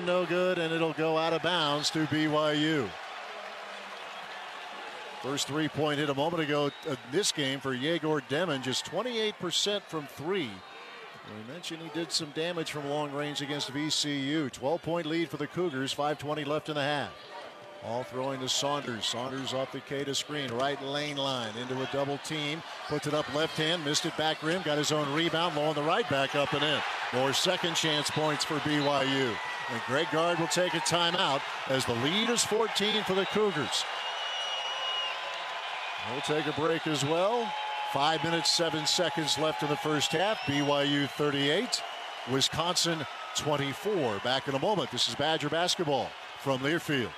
no good, and it'll go out of bounds to BYU. First three-point hit a moment ago in this game for Yegor Demin, just 28% from three. We mentioned he did some damage from long range against VCU. 12-point lead for the Cougars, 5:20 left in the half. All throwing to Saunders. Saunders off the K to screen, right lane line into a double team. Puts it up left hand, missed it back rim, got his own rebound, low on the right, back up and in. More second chance points for BYU. And Greg Gard will take a timeout as the lead is 14 for the Cougars. We'll take a break as well. 5 minutes, 7 seconds left in the first half. BYU 38, Wisconsin 24. Back in a moment. This is Badger basketball from Learfield.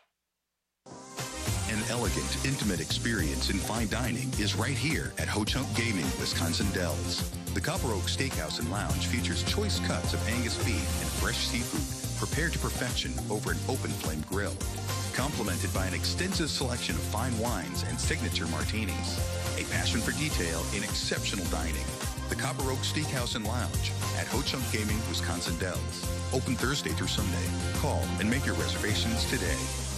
An elegant, intimate experience in fine dining is right here at Ho Chunk Gaming, Wisconsin Dells. The Copper Oak Steakhouse and Lounge features choice cuts of Angus beef and fresh seafood prepared to perfection over an open flame grill. Complemented by an extensive selection of fine wines and signature martinis. A passion for detail in exceptional dining. The Copper Oak Steakhouse and Lounge at Ho Chunk Gaming, Wisconsin Dells. Open Thursday through Sunday. Call and make your reservations today.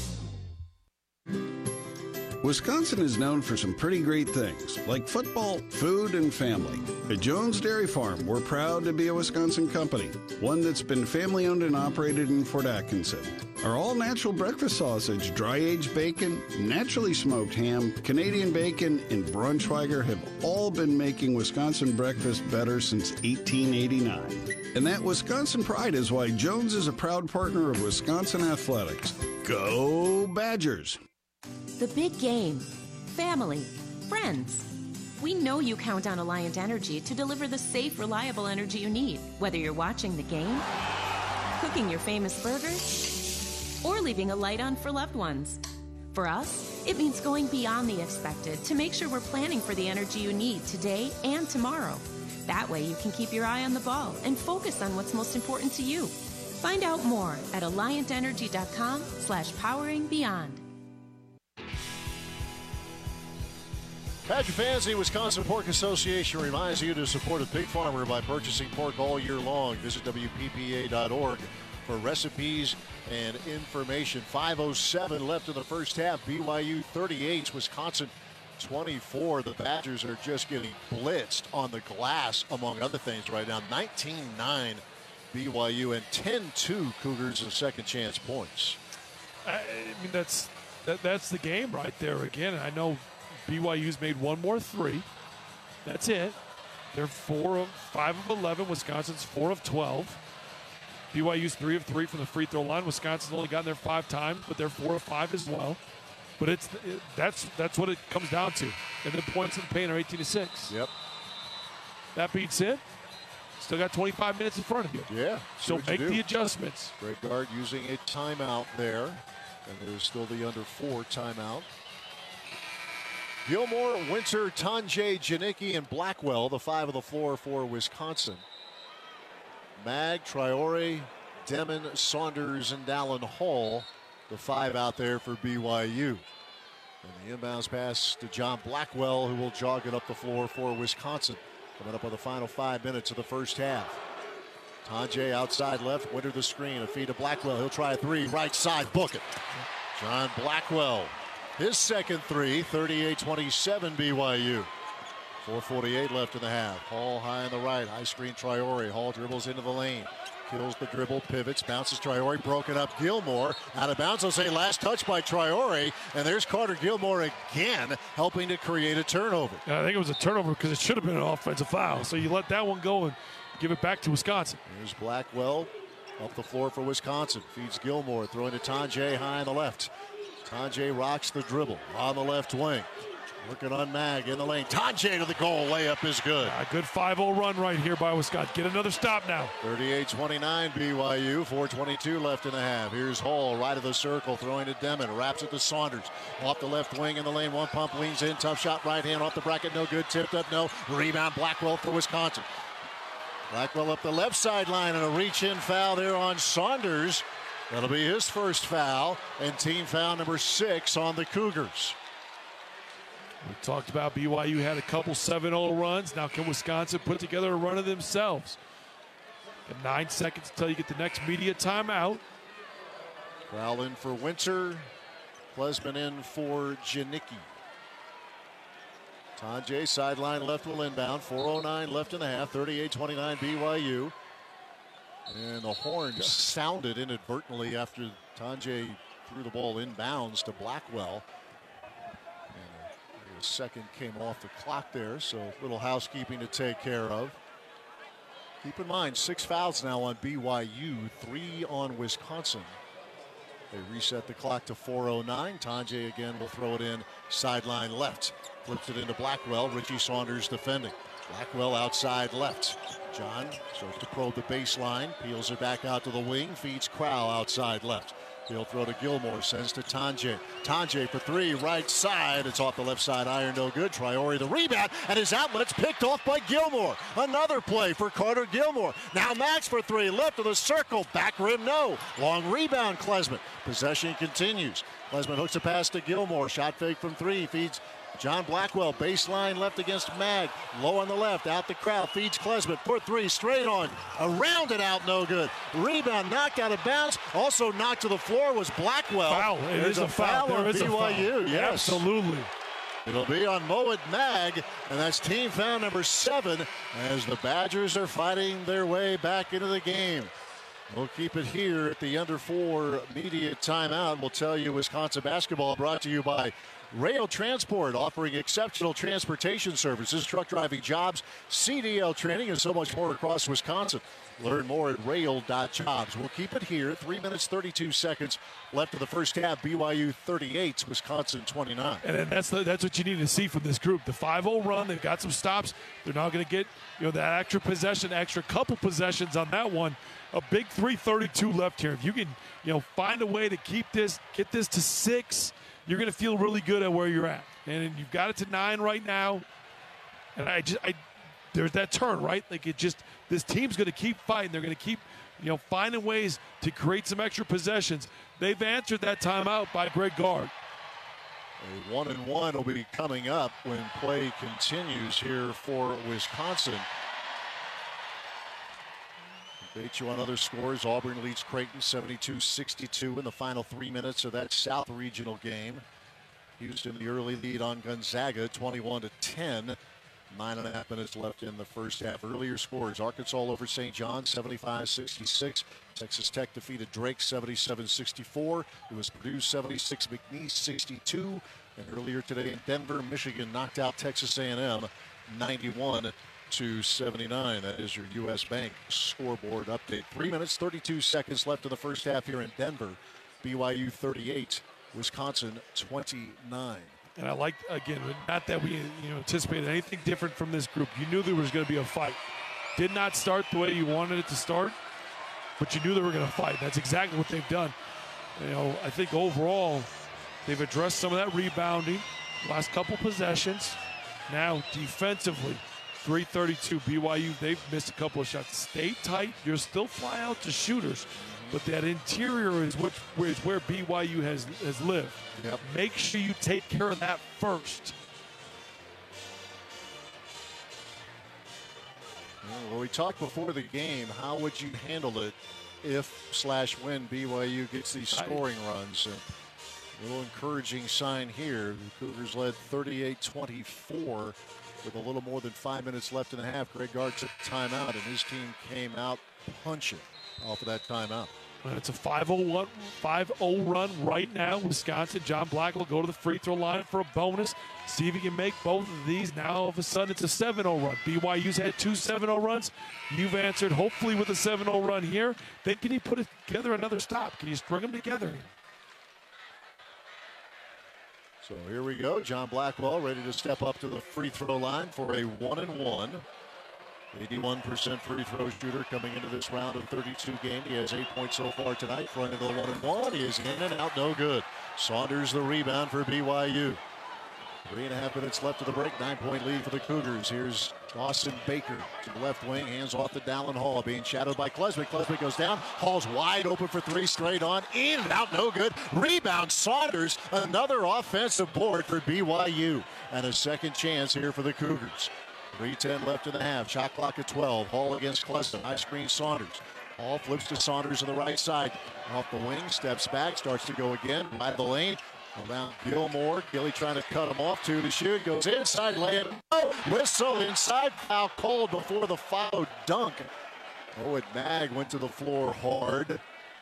Wisconsin is known for some pretty great things, like football, food, and family. At Jones Dairy Farm, we're proud to be a Wisconsin company, one that's been family-owned and operated in Fort Atkinson. Our all-natural breakfast sausage, dry-aged bacon, naturally smoked ham, Canadian bacon, and Braunschweiger have all been making Wisconsin breakfast better since 1889. And that Wisconsin pride is why Jones is a proud partner of Wisconsin Athletics. Go Badgers! The big game, family, friends. We know you count on Alliant Energy to deliver the safe, reliable energy you need, whether you're watching the game, cooking your famous burgers, or leaving a light on for loved ones. For us, it means going beyond the expected to make sure we're planning for the energy you need today and tomorrow. That way you can keep your eye on the ball and focus on what's most important to you. Find out more at alliantenergy.com/poweringbeyond. Badger fans, the Wisconsin Pork Association reminds you to support a pig farmer by purchasing pork all year long. Visit WPPA.org for recipes and information. 5:07 left in the first half. BYU 38, Wisconsin 24. The Badgers are just getting blitzed on the glass, among other things, right now. 19-9 BYU and 10-2 Cougars of second chance points. I mean, that's the game right there again. I know BYU's made one more three. That's it. They're 4 of 5 of 11. Wisconsin's 4 of 12. BYU's 3 of 3 from the free throw line. Wisconsin's only gotten there 5 times, but they're 4 of 5 as well. But that's what it comes down to. And the points in the paint are 18-6. Yep. That being said, still got 25 minutes in front of you. Yeah. So make the adjustments. Greg Gard using a timeout there. And there's still the under 4 timeout. Gilmore, Winter, Tanjay, Janicki, and Blackwell, the 5 of the floor for Wisconsin. Mag, Traore, Demin, Saunders, and Dallin Hall, the 5 out there for BYU. And the inbounds pass to John Blackwell, who will jog it up the floor for Wisconsin. Coming up on the final 5 minutes of the first half. Tanjay outside left, Winter the screen, a feed to Blackwell. He'll try a 3, right side, book it. John Blackwell. His second 3, 38-27 BYU. 4:48 left in the half. Hall high on the right, high screen Traore. Hall dribbles into the lane. Kills the dribble, pivots, bounces Traore, broken up Gilmore. Out of bounds, they'll say last touch by Traore. And there's Carter Gilmore again, helping to create a turnover. I think it was a turnover because it should have been an offensive foul. So you let that one go and give it back to Wisconsin. Here's Blackwell up the floor for Wisconsin. Feeds Gilmore, throwing to Tanjay high on the left. Tanjay rocks the dribble on the left wing. Working on Mag in the lane. Tanjay to the goal. Layup is good. A good 5-0 run right here by Wisconsin. Get another stop now. 38-29 BYU. 4:22 left in the half. Here's Hall right of the circle. Throwing to Demin. Wraps it to Saunders. Off the left wing in the lane. One pump. Leans in. Tough shot. Right hand off the bracket. No good. Tipped up. No. Rebound. Blackwell for Wisconsin. Blackwell up the left sideline. And a reach-in foul there on Saunders. That'll be his first foul, and team foul number 6 on the Cougars. We talked about BYU had a couple 7-0 runs. Now can Wisconsin put together a run of themselves? And 9 seconds until you get the next media timeout. Crowell in for Winter. Klesman in for Janicki. Tonje, sideline left, will inbound. 4:09 left in the half. 38-29 BYU. And the horn sounded inadvertently after Tonje threw the ball inbounds to Blackwell. And a second came off the clock there, so a little housekeeping to take care of. Keep in mind, 6 fouls now on BYU, 3 on Wisconsin. They reset the clock to 4:09. Tonje again will throw it in sideline left. Flips it into Blackwell. Richie Saunders defending. Blackwell outside left. John starts to probe the baseline. Peels it back out to the wing. Feeds Crowell outside left. He'll throw to Gilmore. Sends to Tonje. Tonje for 3, right side. It's off the left side iron, no good. Traore the rebound, and his outlet's picked off by Gilmore. Another play for Carter Gilmore. Now Max for 3, left of the circle. Back rim, no. Long rebound, Klesman. Possession continues. Klesman hooks a pass to Gilmore. Shot fake from 3. Feeds John Blackwell, baseline left against Mag. Low on the left, out the crowd, feeds Klesman, for 3, straight on. Around and out, no good. Rebound, knocked out of bounds. Also knocked to the floor was Blackwell. Foul. There's a foul on BYU. Yes. Absolutely. It'll be on Moed Mag, and that's team foul number 7 as the Badgers are fighting their way back into the game. We'll keep it here at the under 4 media timeout. We'll tell you Wisconsin basketball brought to you by Rail Transport, offering exceptional transportation services, truck driving jobs, CDL training, and so much more across Wisconsin. Learn more at rail.jobs. We'll keep it here. 3 minutes, 32 seconds left of the first half. BYU 38, Wisconsin 29. And that's what you need to see from this group. The 5-0 run, they've got some stops. They're now going to get that extra possession, extra couple possessions on that one. A big 3:32 left here. If you can find a way to keep this, get this to 6, you're going to feel really good at where you're at. And you've got it to 9 right now. And there's that turn, right? This team's going to keep fighting. They're going to keep, finding ways to create some extra possessions. They've answered that timeout by Greg Gard. A 1-and-1 will be coming up when play continues here for Wisconsin. Update you on other scores. Auburn leads Creighton 72-62 in the final 3 minutes of that South Regional game. Houston the early lead on Gonzaga 21-10. 9.5 minutes left in the first half. Earlier scores: Arkansas over St. John 75-66. Texas Tech defeated Drake 77-64. It was Purdue 76, McNeese 62. And earlier today in Denver, Michigan knocked out Texas A&M 91-79. That is your U.S. Bank scoreboard update. 3 minutes, 32 seconds left in the first half here in Denver. BYU 38, Wisconsin 29. And I like, again, not that we anticipated anything different from this group. You knew there was going to be a fight. Did not start the way you wanted it to start, but you knew they were going to fight. That's exactly what they've done. I think overall they've addressed some of that rebounding, last couple possessions. Now defensively, 3:32 BYU, they've missed a couple of shots. Stay tight. You're still fly out to shooters, but that interior is where BYU has lived. Yep. Make sure you take care of that first. Well, we talked before the game. How would you handle it if/when BYU gets these scoring runs? A little encouraging sign here. The Cougars led 38-24 with a little more than 5 minutes left in the half. Greg Gard took timeout, and his team came out punching off of that timeout. It's a 5-0 run right now. Wisconsin. John Black will go to the free throw line for a bonus. See if he can make both of these. Now all of a sudden it's a 7-0 run. BYU's had 2 7-0 runs. You've answered hopefully with a 7-0 run here. Then can he put together another stop? Can you string them together? So here we go. John Blackwell ready to step up to the free throw line for a 1-and-1. 81% free throw shooter coming into this round of 32 game. He has 8 points so far tonight. Front of the 1-and-1. He is in and out, no good. Saunders the rebound for BYU. 3.5 minutes left of the break. 9-point lead for the Cougars. Here's Dawson Baker to the left wing. Hands off to Dallin Hall. Being shadowed by Klesman. Klesman goes down. Hall's wide open for 3 straight on. In and out, no good. Rebound Saunders. Another offensive board for BYU. And a second chance here for the Cougars. 3:10 left in the half. Shot clock at 12. Hall against Klesman. High screen Saunders. Hall flips to Saunders on the right side. Off the wing, steps back, starts to go again by the lane. Around Gilmore. Gilly trying to cut him off. 2 to shoot. Goes inside. Layup. Oh, whistle inside. Foul called before the followed dunk. Mowat Mag went to the floor hard.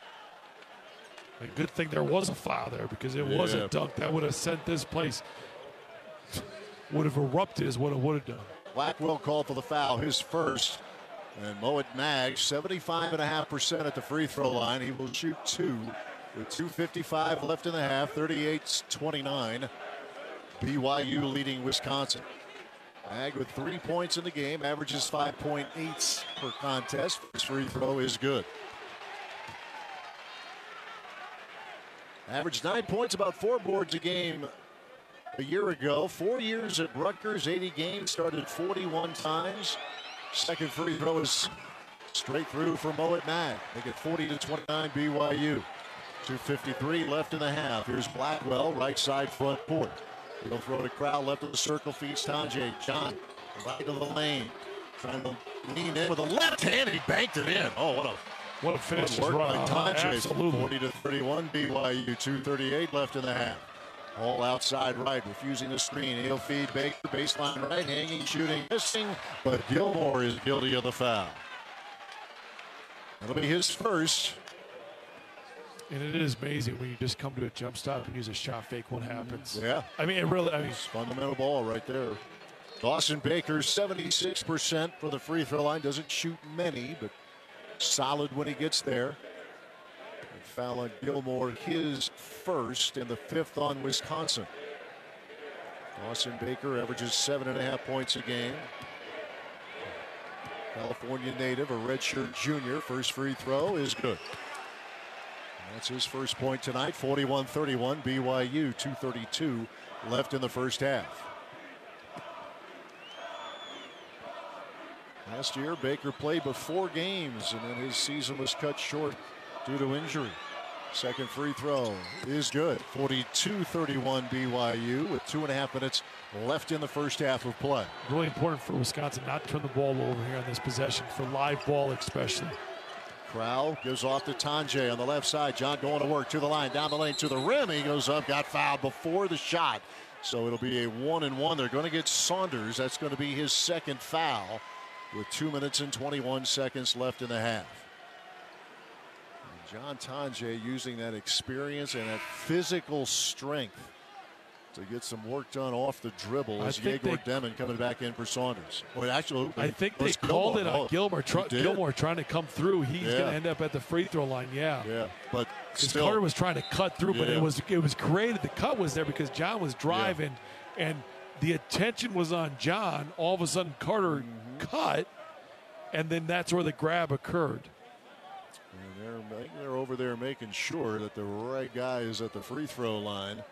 A good thing there was a foul there, because it was a dunk that would have sent this place, would have erupted is what it would have done. Blackwell called for the foul, his first. And Mowat Mag, 75.5% at the free throw line. He will shoot 2 with 2:55 left in the half, 38-29. BYU leading Wisconsin. Mag with 3 points in the game, averages 5.8 per contest. His free throw is good. Averaged 9 points, about 4 boards a game a year ago. 4 years at Rutgers, 80 games, started 41 times. Second free throw is straight through for Mowat Mag. Make it 40-29 BYU. 2:53 left in the half. Here's Blackwell, right side front court. He'll throw to Crowell, left of the circle, feeds Tonje. John, right of the lane. Trying to lean in with a left hand, he banked it in. Oh, what a finish work by Tonje. Absolutely. 40-31 BYU, 2:38 left in the half. All outside right, refusing the screen. He'll feed Baker, baseline right, hanging, shooting, missing, but Gilmore is guilty of the foul. That'll be his first. And it is amazing when you just come to a jump stop and use a shot fake, what happens. Yeah. I mean, it really, it's fundamental ball right there. Dawson Baker, 76% for the free throw line. Doesn't shoot many, but solid when he gets there. And foul on Gilmore, his first, and the 5th on Wisconsin. Dawson Baker averages 7.5 points a game. California native, a redshirt junior. First free throw is good. That's his first point tonight. 41-31 BYU, 2:32 left in the first half. Last year, Baker played but 4 games, and then his season was cut short due to injury. Second free throw is good. 42-31 BYU with 2.5 minutes left in the first half of play. Really important for Wisconsin not to turn the ball over here on this possession, for live ball especially. Crowell gives off to Tonje on the left side. John going to work to the line, down the lane to the rim. He goes up, got fouled before the shot. So it'll be a 1-and-1. They're going to get Saunders. That's going to be his second foul with 2 minutes and 21 seconds left in the half. And John Tonje using that experience and that physical strength to get some work done off the dribble as Yegor Demon coming back in for Saunders. Well, actually, I think they called it on Gilmore. Gilmore trying to come through. He's going to end up at the free throw line. Yeah, but still, Carter was trying to cut through, but it was created. The cut was there because John was driving, and the attention was on John. All of a sudden, Carter cut, and then that's where the grab occurred. And they're over there making sure that the right guy is at the free throw line.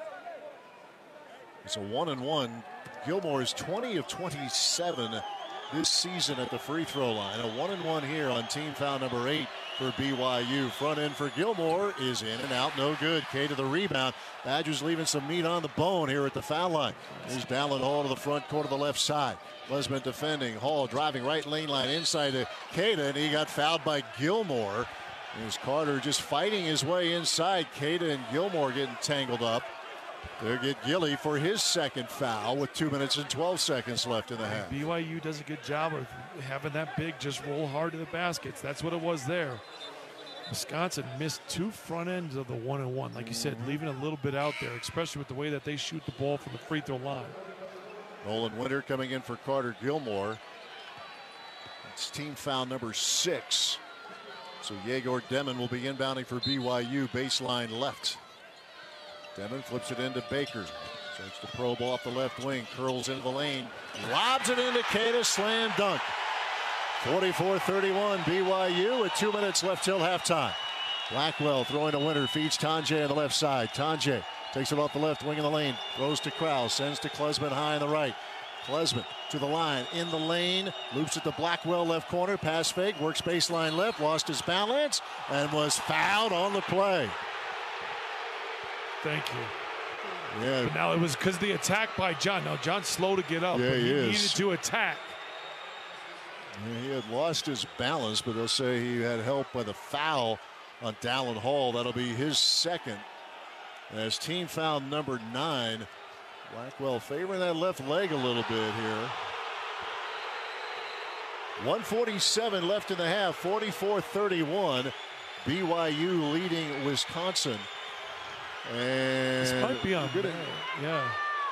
It's a 1-and-1. Gilmore is 20 of 27 this season at the free throw line. A 1-and-1 here on team foul number 8 for BYU. Front end for Gilmore is in and out, no good. K to the rebound. Badgers leaving some meat on the bone here at the foul line. Here's Dallin Hall to the front court of the left side. Lesman defending. Hall driving right lane line inside to Keita, and he got fouled by Gilmore. Here's Carter just fighting his way inside. Keita and Gilmore getting tangled up. They'll get Gilly for his second foul with 2 minutes and 12 seconds left in the half. BYU does a good job of having that big just roll hard to the baskets. That's what it was there. Wisconsin missed 2 front ends of the 1-and-1. Like you said, leaving a little bit out there, especially with the way that they shoot the ball from the free throw line. Nolan Winter coming in for Carter Gilmore. It's team foul number 6. So Yegor Demon will be inbounding for BYU, baseline left. Demon flips it into Baker. Starts to probe off the left wing. Curls into the lane. Lobs it into Keita. Slam dunk. 44-31 BYU with 2 minutes left till halftime. Blackwell throwing to Winter. Feeds Tonje on the left side. Tonje takes it off the left wing of the lane. Throws to Crowell. Sends to Klesman high on the right. Klesman to the line. In the lane. Loops at the Blackwell left corner. Pass fake. Works baseline left. Lost his balance. And was fouled on the play. Thank you. Yeah. But now it was because the attack by John. Now John's slow to get up. Yeah, but he is. needed to attack. He had lost his balance, but they'll say he had help by the foul on Dallin Hall. That'll be his second. As team foul number 9. Blackwell favoring that left leg a little bit here. 1:47 left in the half, 44-31. BYU leading Wisconsin. And this might be on. Yeah.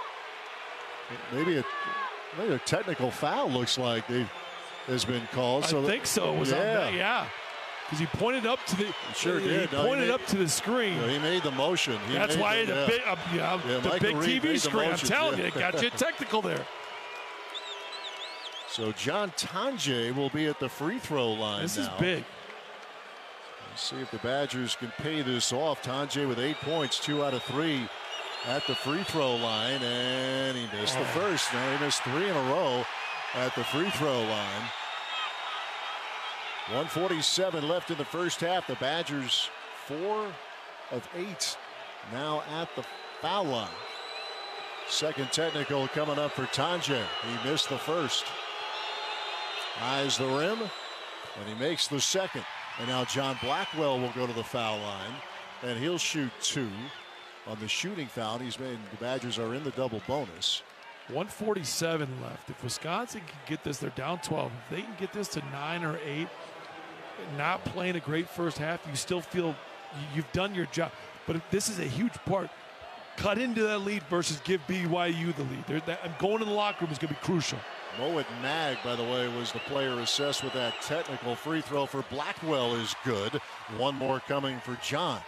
Maybe a technical foul looks like has been called. I think so. It was on that, yeah. Because he pointed up to the. Sure did. He pointed up to the screen. He made the motion. That's why the big TV screen. I'm telling you, it got you technical there. So John Tonje will be at the free throw line. This now. is big. Let's see if the Badgers can pay this off. Tonje with 8 points, 2 out of 3 at the free throw line, and he missed the first. Now he missed 3 in a row at the free throw line. 1:47 left in the first half. The Badgers 4 of 8 now at the foul line. Second technical coming up for Tonje. He missed the first. Eyes the rim, and he makes the second. And now John Blackwell will go to the foul line, and he'll shoot 2 on the shooting foul. He's made. The Badgers are in the double bonus. 1:47 left. If Wisconsin can get this, they're down 12. If they can get this to 9 or 8, not playing a great first half, you still feel you've done your job. But if this is a huge part. Cut into that lead versus give BYU the lead. Going in the locker room is going to be crucial. Moet Mag, by the way, was the player assessed with that technical free throw for Blackwell is good. One more coming for John.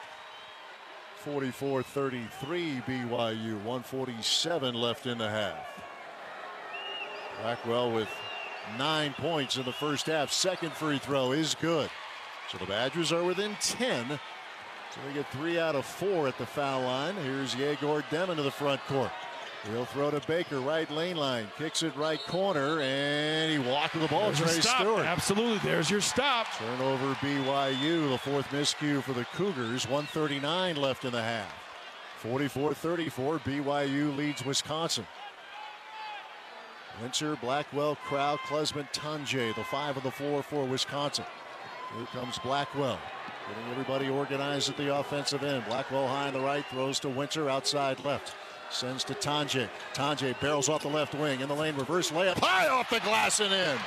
44-33 BYU. 1:47 left in the half. Blackwell with 9 points in the first half. Second free throw is good. So the Badgers are within 10. So they get 3 out of 4 at the foul line. Here's Yegor Demmin to the front court. He'll throw to Baker, right lane line. Kicks it right corner, and he walked with the ball. Trey Stewart. Absolutely, there's your stop. Turnover BYU, the 4th miscue for the Cougars. 1:39 left in the half. 44-34, BYU leads Wisconsin. Winter, Blackwell, Crowd, Klesman, Tonje, the 5 on the floor for Wisconsin. Here comes Blackwell. Getting everybody organized at the offensive end. Blackwell high on the right, throws to Winter outside left. Sends to Tonje. Tonje barrels off the left wing. In the lane, reverse layup. High off the glass and in.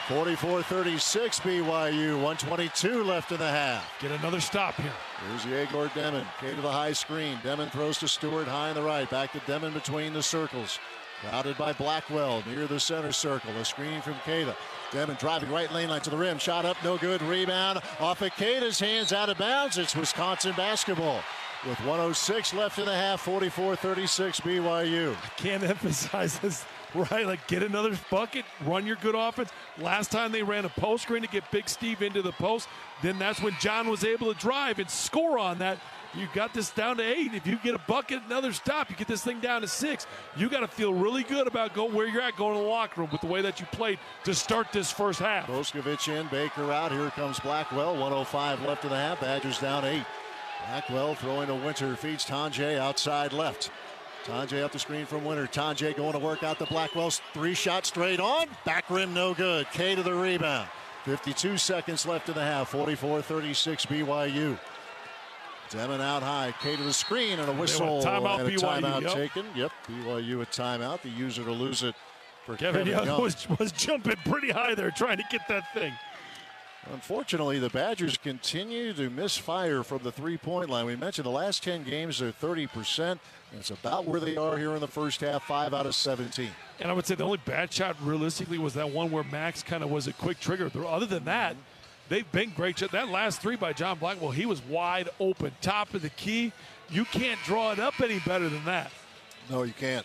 44-36 BYU. 1:22 left in the half. Get another stop here. Here's Yegor Demmin. K to the high screen. Demmin throws to Stewart high on the right. Back to Demmin between the circles. Crowded by Blackwell near the center circle. A screen from Keita. Demmin driving right lane line to the rim. Shot up, no good. Rebound off of Keita's hands, out of bounds. It's Wisconsin basketball. With 1:06 left in the half, 44-36 BYU. I can't emphasize this, right? Like, get another bucket, run your good offense. Last time they ran a post screen to get Big Steve into the post. Then that's when John was able to drive and score on that. You got this down to 8. If you get a bucket, another stop, you get this thing down to 6. You got to feel really good about where you're at going to the locker room with the way that you played to start this first half. Boskovic in, Baker out. Here comes Blackwell. 1:05 left in the half. Badgers down 8. Blackwell throwing to Winter, feeds Tonje outside left. Tonje up the screen from Winter. Tonje going to work out the Blackwell's 3-shot straight on. Back rim no good. K to the rebound. 52 seconds left in the half. 44-36 BYU. Demmin out high. K to the screen and a whistle. Timeout, and a BYU, timeout taken. Yep, BYU a timeout. The user to lose it for Kevin Young. Was jumping pretty high there trying to get that thing. Unfortunately, the Badgers continue to misfire from the three-point line. We mentioned the last 10 games, they're 30%. It's about where they are here in the first half, 5 out of 17. And I would say the only bad shot realistically was that one where Max kind of was a quick trigger. Other than that, they've been great. That last 3 by John Blackwell, he was wide open, top of the key. You can't draw it up any better than that. No, you can't.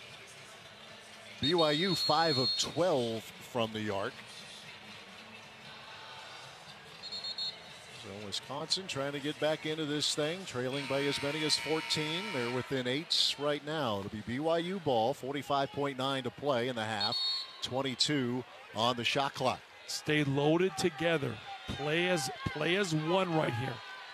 BYU 5 of 12 from the arc. So Wisconsin trying to get back into this thing, trailing by as many as 14. They're within 8 right now. It'll be BYU ball, 45.9 to play in the half, 22 on the shot clock. Stay loaded together. Play as one right here.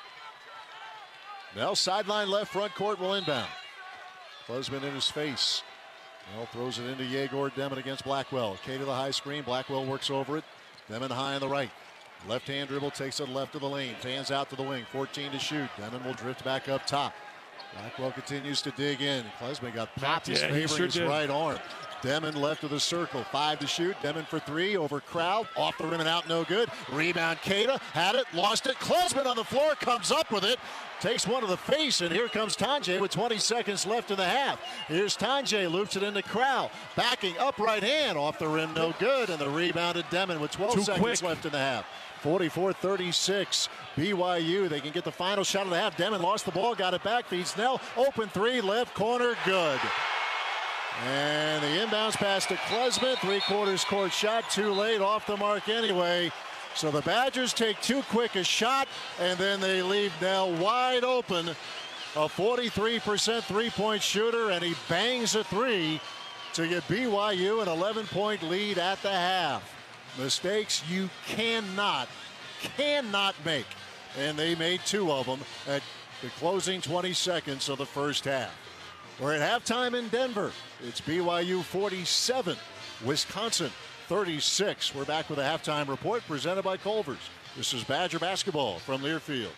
Now sideline left, front court will inbound. Klesman in his face. Now throws it into Yegor Demmin against Blackwell. K to the high screen. Blackwell works over it. Demon high on the right. Left-hand dribble takes it left of the lane. Fans out to the wing. 14 to shoot. Demon will drift back up top. Blackwell continues to dig in. Klesman got popped. He's favoring his right arm. Demon left of the circle. 5 to shoot. Demon for 3 over Crowd. Off the rim and out, no good. Rebound, Queta. Had it, lost it. Klesman on the floor, comes up with it. Takes one to the face, and here comes Tonje with 20 seconds left in the half. Here's Tonje, loops it into Crowd. Backing up right hand. Off the rim, no good. And the rebounded Demon with 12 seconds left in the half. 44-36. BYU, they can get the final shot of the half. Demon lost the ball, got it back, feeds Snell. Open 3, left corner, good. And the inbounds pass to Klesman. 3/4 court shot, too late, off the mark anyway. So the Badgers take too quick a shot, and then they leave Nell wide open. A 43% three-point shooter, and he bangs a 3 to give BYU an 11-point lead at the half. Mistakes you cannot make. And they made 2 of them at the closing 20 seconds of the first half. We're at halftime in Denver. It's BYU 47, Wisconsin 36. We're back with a halftime report presented by Culver's. This is Badger basketball from Learfield.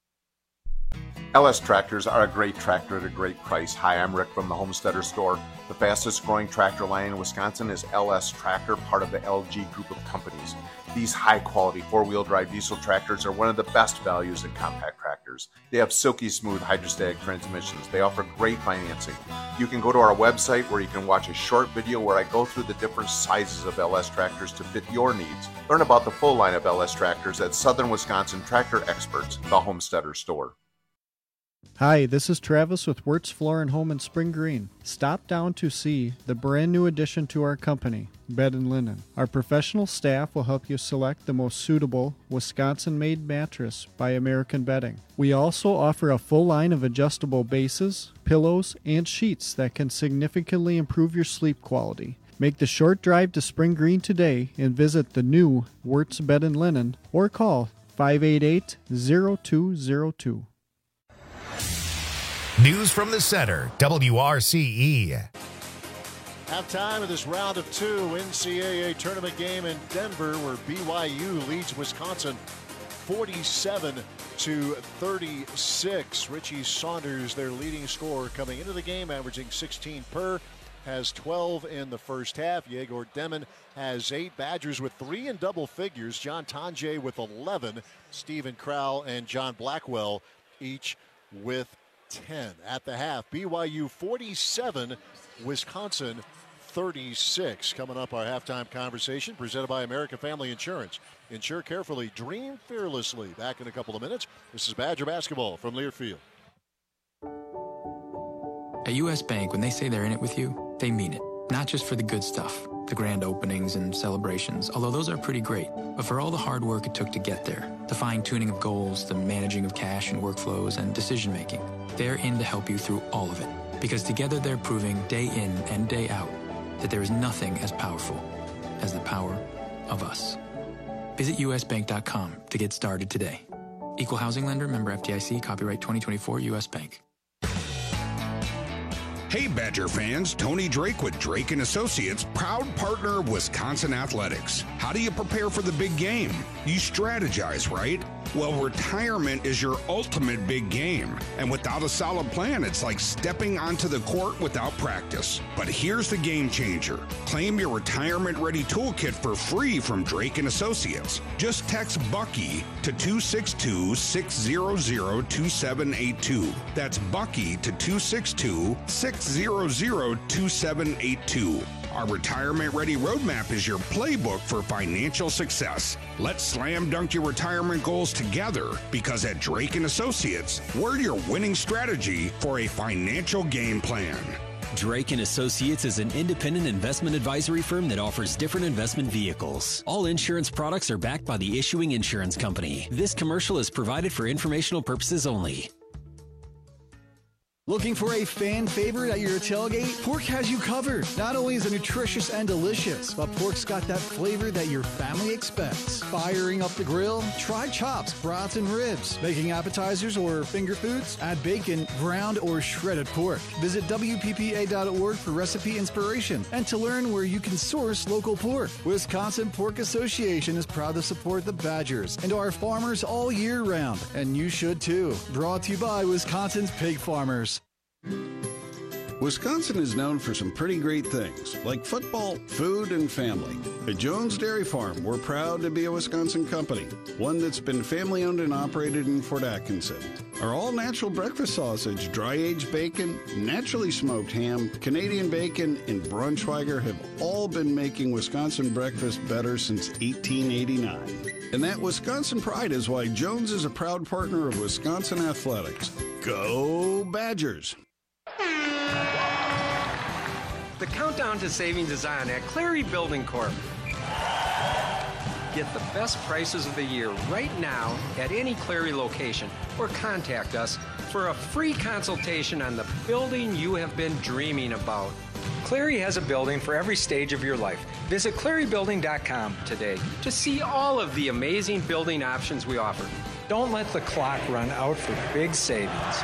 LS Tractors are a great tractor at a great price. Hi, I'm Rick from the Homesteader Store. The fastest growing tractor line in Wisconsin is LS Tractor, part of the LG group of companies. These high-quality four-wheel drive diesel tractors are one of the best values in compact tractors. They have silky smooth hydrostatic transmissions. They offer great financing. You can go to our website where you can watch a short video where I go through the different sizes of LS tractors to fit your needs. Learn about the full line of LS tractors at Southern Wisconsin Tractor Experts, the Homesteader Store. Hi, this is Travis with Wirtz Floor and Home in Spring Green. Stop down to see the brand new addition to our company, Bed and Linen. Our professional staff will help you select the most suitable Wisconsin-made mattress by American Bedding. We also offer a full line of adjustable bases, pillows, and sheets that can significantly improve your sleep quality. Make the short drive to Spring Green today and visit the new Wirtz Bed and Linen or call 588-0202. News from the center, WRCE. Halftime of this round of 2 NCAA tournament game in Denver, where BYU leads Wisconsin 47-36. Richie Saunders, their leading scorer, coming into the game, averaging 16 per, has 12 in the first half. Yegor Demon has 8. Badgers with 3 in double figures. John Tonje with 11. Stephen Crowell and John Blackwell each with 10 at the half. BYU 47, Wisconsin 36. Coming up, our halftime conversation presented by American Family Insurance. Insure carefully, dream fearlessly. Back in a couple of minutes. This is Badger basketball from Learfield. At U.S. Bank, when they say they're in it with you, they mean it. Not just for the good stuff, the grand openings and celebrations, although those are pretty great, but for all the hard work it took to get there, the fine-tuning of goals, the managing of cash and workflows, and decision-making. They're in to help you through all of it, because together they're proving day in and day out that there is nothing as powerful as the power of us. Visit usbank.com to get started today. Equal housing lender, member FDIC, copyright 2024 U.S. Bank. Hey Badger fans, Tony Drake with Drake & Associates, proud partner of Wisconsin Athletics. How do you prepare for the big game? You strategize, right? Well, retirement is your ultimate big game. And without a solid plan, it's like stepping onto the court without practice. But here's the game changer. Claim your retirement-ready toolkit for free from Drake & Associates. Just text Bucky to 262-600-2782. That's Bucky to 262-600-2782. Our retirement-ready roadmap is your playbook for financial success. Let's slam dunk your retirement goals together, because at Drake & Associates, we're your winning strategy for a financial game plan. Drake & Associates is an independent investment advisory firm that offers different investment vehicles. All insurance products are backed by the issuing insurance company. This commercial is provided for informational purposes only. Looking for a fan favorite at your tailgate? Pork has you covered. Not only is it nutritious and delicious, but pork's got that flavor that your family expects. Firing up the grill? Try chops, brats, and ribs. Making appetizers or finger foods? Add bacon, ground, or shredded pork. Visit WPPA.org for recipe inspiration and to learn where you can source local pork. Wisconsin Pork Association is proud to support the Badgers and our farmers all year round, and you should too. Brought to you by Wisconsin's Pig Farmers. Wisconsin is known for some pretty great things, like football, food, and family. At Jones Dairy Farm, we're proud to be a Wisconsin company, one that's been family-owned and operated in Fort Atkinson. Our all-natural breakfast sausage, dry-aged bacon, naturally smoked ham, Canadian bacon, and Braunschweiger have all been making Wisconsin breakfast better since 1889. And that Wisconsin pride is why Jones is a proud partner of Wisconsin Athletics. Go Badgers! The countdown to savings is on at Clary Building Corp. Get the best prices of the year right now at any Clary location or contact us for a free consultation on the building you have been dreaming about. Clary has a building for every stage of your life. Visit clarybuilding.com today to see all of the amazing building options we offer. Don't let the clock run out for big savings.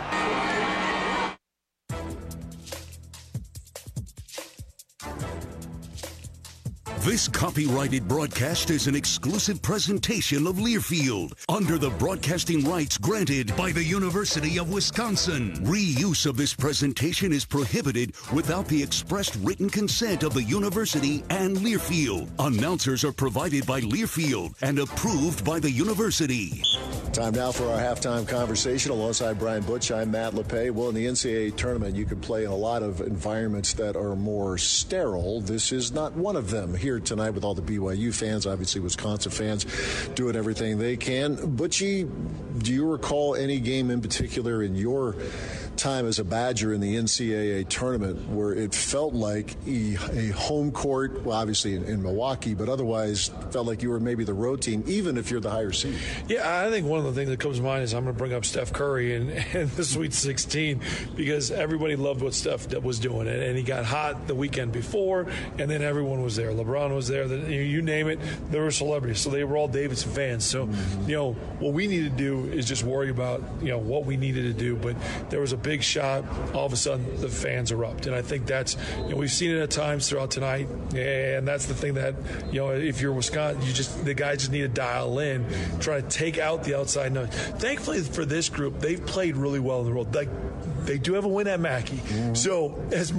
This copyrighted broadcast is an exclusive presentation of Learfield under the broadcasting rights granted by the University of Wisconsin. Reuse of this presentation is prohibited without the expressed written consent of the university and Learfield. Announcers are provided by Learfield and approved by the university. Time now for our halftime conversation. Alongside Brian Butch, I'm Matt LePay. Well, in the NCAA tournament, you can play in a lot of environments that are more sterile. This is not one of them. Here tonight with all the BYU fans, obviously Wisconsin fans doing everything they can. Butchie, do you recall any game in particular in your time as a Badger in the NCAA tournament where it felt like a home court, well, obviously in Milwaukee, but otherwise felt like you were maybe the road team, even if you're the higher seed? Yeah, I think one of the things that comes to mind is I'm going to bring up Steph Curry and the Sweet 16 because everybody loved what Steph was doing, and he got hot the weekend before, and then everyone was there. LeBron was there. You name it, there were celebrities, so they were all Davidson fans. So, what we need to do is just worry about, what we needed to do, but there was a big shot, all of a sudden the fans erupt, and I think that's, we've seen it at times throughout tonight, and that's the thing that, if you're Wisconsin, the guys just need to dial in, try to take out the outside noise. Thankfully for this group, they've played really well in the road. Like, they do have a win at Mackey. Mm-hmm. So as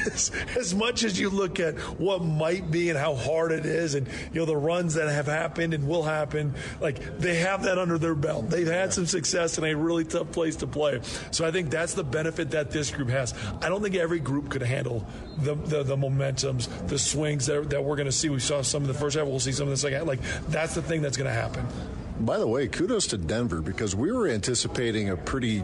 much as you look at what might be and how hard it is, and the runs that have happened and will happen, like, they have that under their belt. They've had some success in a really tough place to play. So I think that's the benefit that this group has. I don't think every group could handle the momentums, the swings that we're going to see. We saw some in the first half. We'll see some in the second half. Like, that's the thing that's going to happen. By the way, kudos to Denver because we were anticipating a pretty,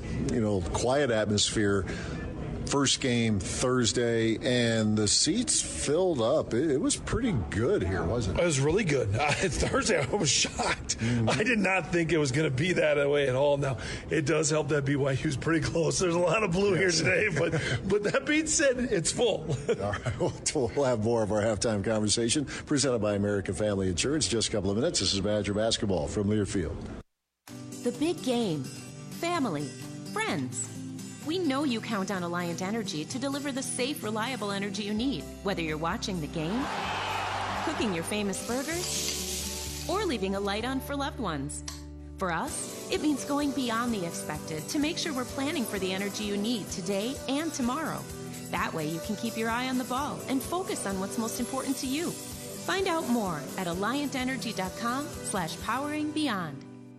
quiet atmosphere. First game Thursday, and the seats filled up. It was pretty good here, wasn't it? It was really good. Thursday, I was shocked. Mm-hmm. I did not think it was going to be that way at all. Now, it does help that BYU's pretty close. There's a lot of blue here today, but that being said, it's full. All right, we'll have more of our halftime conversation presented by American Family Insurance. Just a couple of minutes. This is Badger Basketball from Learfield. The big game. Family. Friends. We know you count on Alliant Energy to deliver the safe, reliable energy you need, whether you're watching the game, cooking your famous burgers, or leaving a light on for loved ones. For us, it means going beyond the expected to make sure we're planning for the energy you need today and tomorrow. That way you can keep your eye on the ball and focus on what's most important to you. Find out more at alliantenergy.com/poweringbeyond.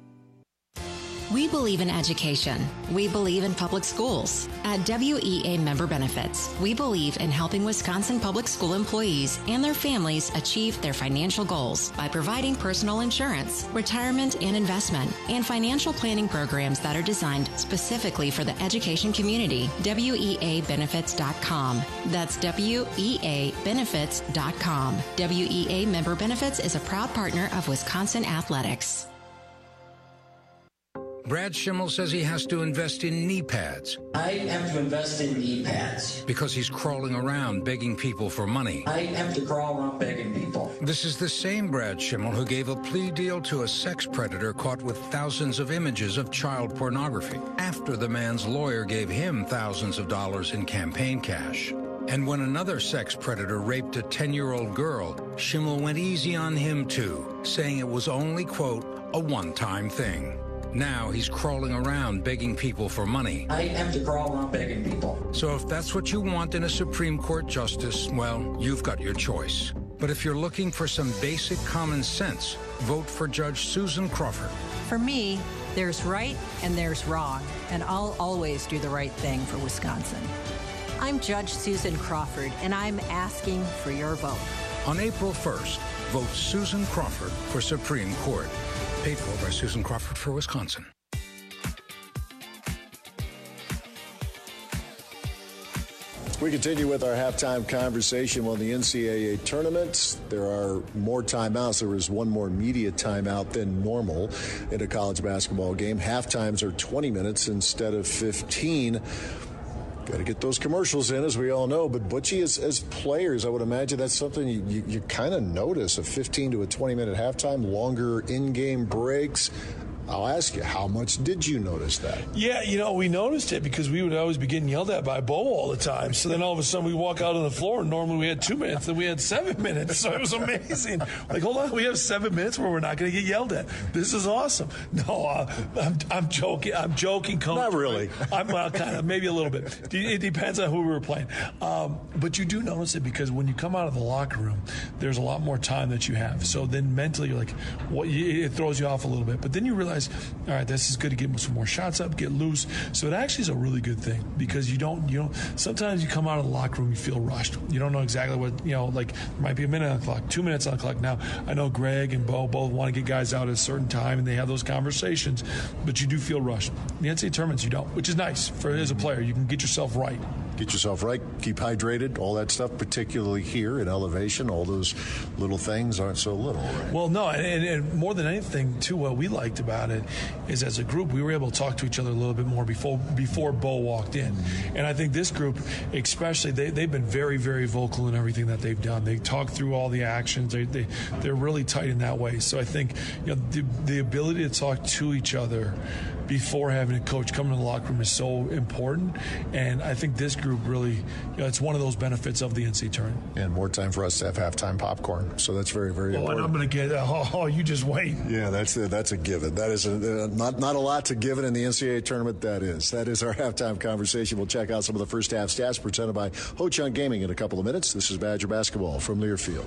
We believe in education. We believe in public schools. At WEA Member Benefits, we believe in helping Wisconsin public school employees and their families achieve their financial goals by providing personal insurance, retirement and investment, and financial planning programs that are designed specifically for the education community. WEAbenefits.com. That's WEAbenefits.com. WEA Member Benefits is a proud partner of Wisconsin Athletics. Brad Schimmel says he has to invest in knee pads. I have to invest in knee pads. Because he's crawling around begging people for money. I have to crawl around begging people. This is the same Brad Schimmel who gave a plea deal to a sex predator caught with thousands of images of child pornography after the man's lawyer gave him thousands of dollars in campaign cash. And when another sex predator raped a 10-year-old girl, Schimmel went easy on him too, saying it was only, quote, a one-time thing. Now he's crawling around begging people for money. I have to crawl around begging people. So if that's what you want in a Supreme Court justice, well, you've got your choice. But if you're looking for some basic common sense, vote for Judge Susan Crawford. For me, there's right and there's wrong, and I'll always do the right thing for Wisconsin. I'm Judge Susan Crawford, and I'm asking for your vote. On April 1st, vote Susan Crawford for Supreme Court. Paid for by Susan Crawford for Wisconsin. We continue with our halftime conversation on the NCAA tournament. There are more timeouts. There was one more media timeout than normal in a college basketball game. Half times are 20 minutes instead of 15. Got to get those commercials in, as we all know. But Butchie, as players, I would imagine that's something you kind of notice, a 15 to a 20-minute halftime, longer in-game breaks. I'll ask you, how much did you notice that? Yeah, we noticed it because we would always be getting yelled at by Bo all the time. So then all of a sudden we walk out on the floor, and normally we had 2 minutes, then we had 7 minutes. So it was amazing. Like, hold on, we have 7 minutes where we're not going to get yelled at. This is awesome. No, I'm joking. I'm joking, Coach. Not really. I'm kind of, maybe a little bit. It depends on who we were playing. But you do notice it because when you come out of the locker room, there's a lot more time that you have. So then mentally you're like, it throws you off a little bit. But then you realize, all right, this is good to get some more shots up, get loose. So it actually is a really good thing because you don't, sometimes you come out of the locker room, you feel rushed. You don't know exactly what, like there might be a minute on the clock, 2 minutes on the clock. Now, I know Greg and Bo both want to get guys out at a certain time and they have those conversations, but you do feel rushed. In the NCAA tournaments, you don't, which is nice as a player. You can get yourself right. Get yourself right, keep hydrated, all that stuff, particularly here in elevation. All those little things aren't so little, right? Well, no, and more than anything, too, what we liked about it is as a group, we were able to talk to each other a little bit more before Bo walked in. And I think this group, especially, they've been very, very vocal in everything that they've done. They talk through all the actions. They're really tight in that way. So I think the ability to talk to each other before having a coach come into the locker room is so important. And I think this group really, it's one of those benefits of the NCAA tournament. And more time for us to have halftime popcorn. So that's very, very important. And I'm going to get, you just wait. Yeah, that's a given. That is not a lot to give it in the NCAA tournament. That is our halftime conversation. We'll check out some of the first half stats presented by Ho-Chunk Gaming in a couple of minutes. This is Badger Basketball from Learfield.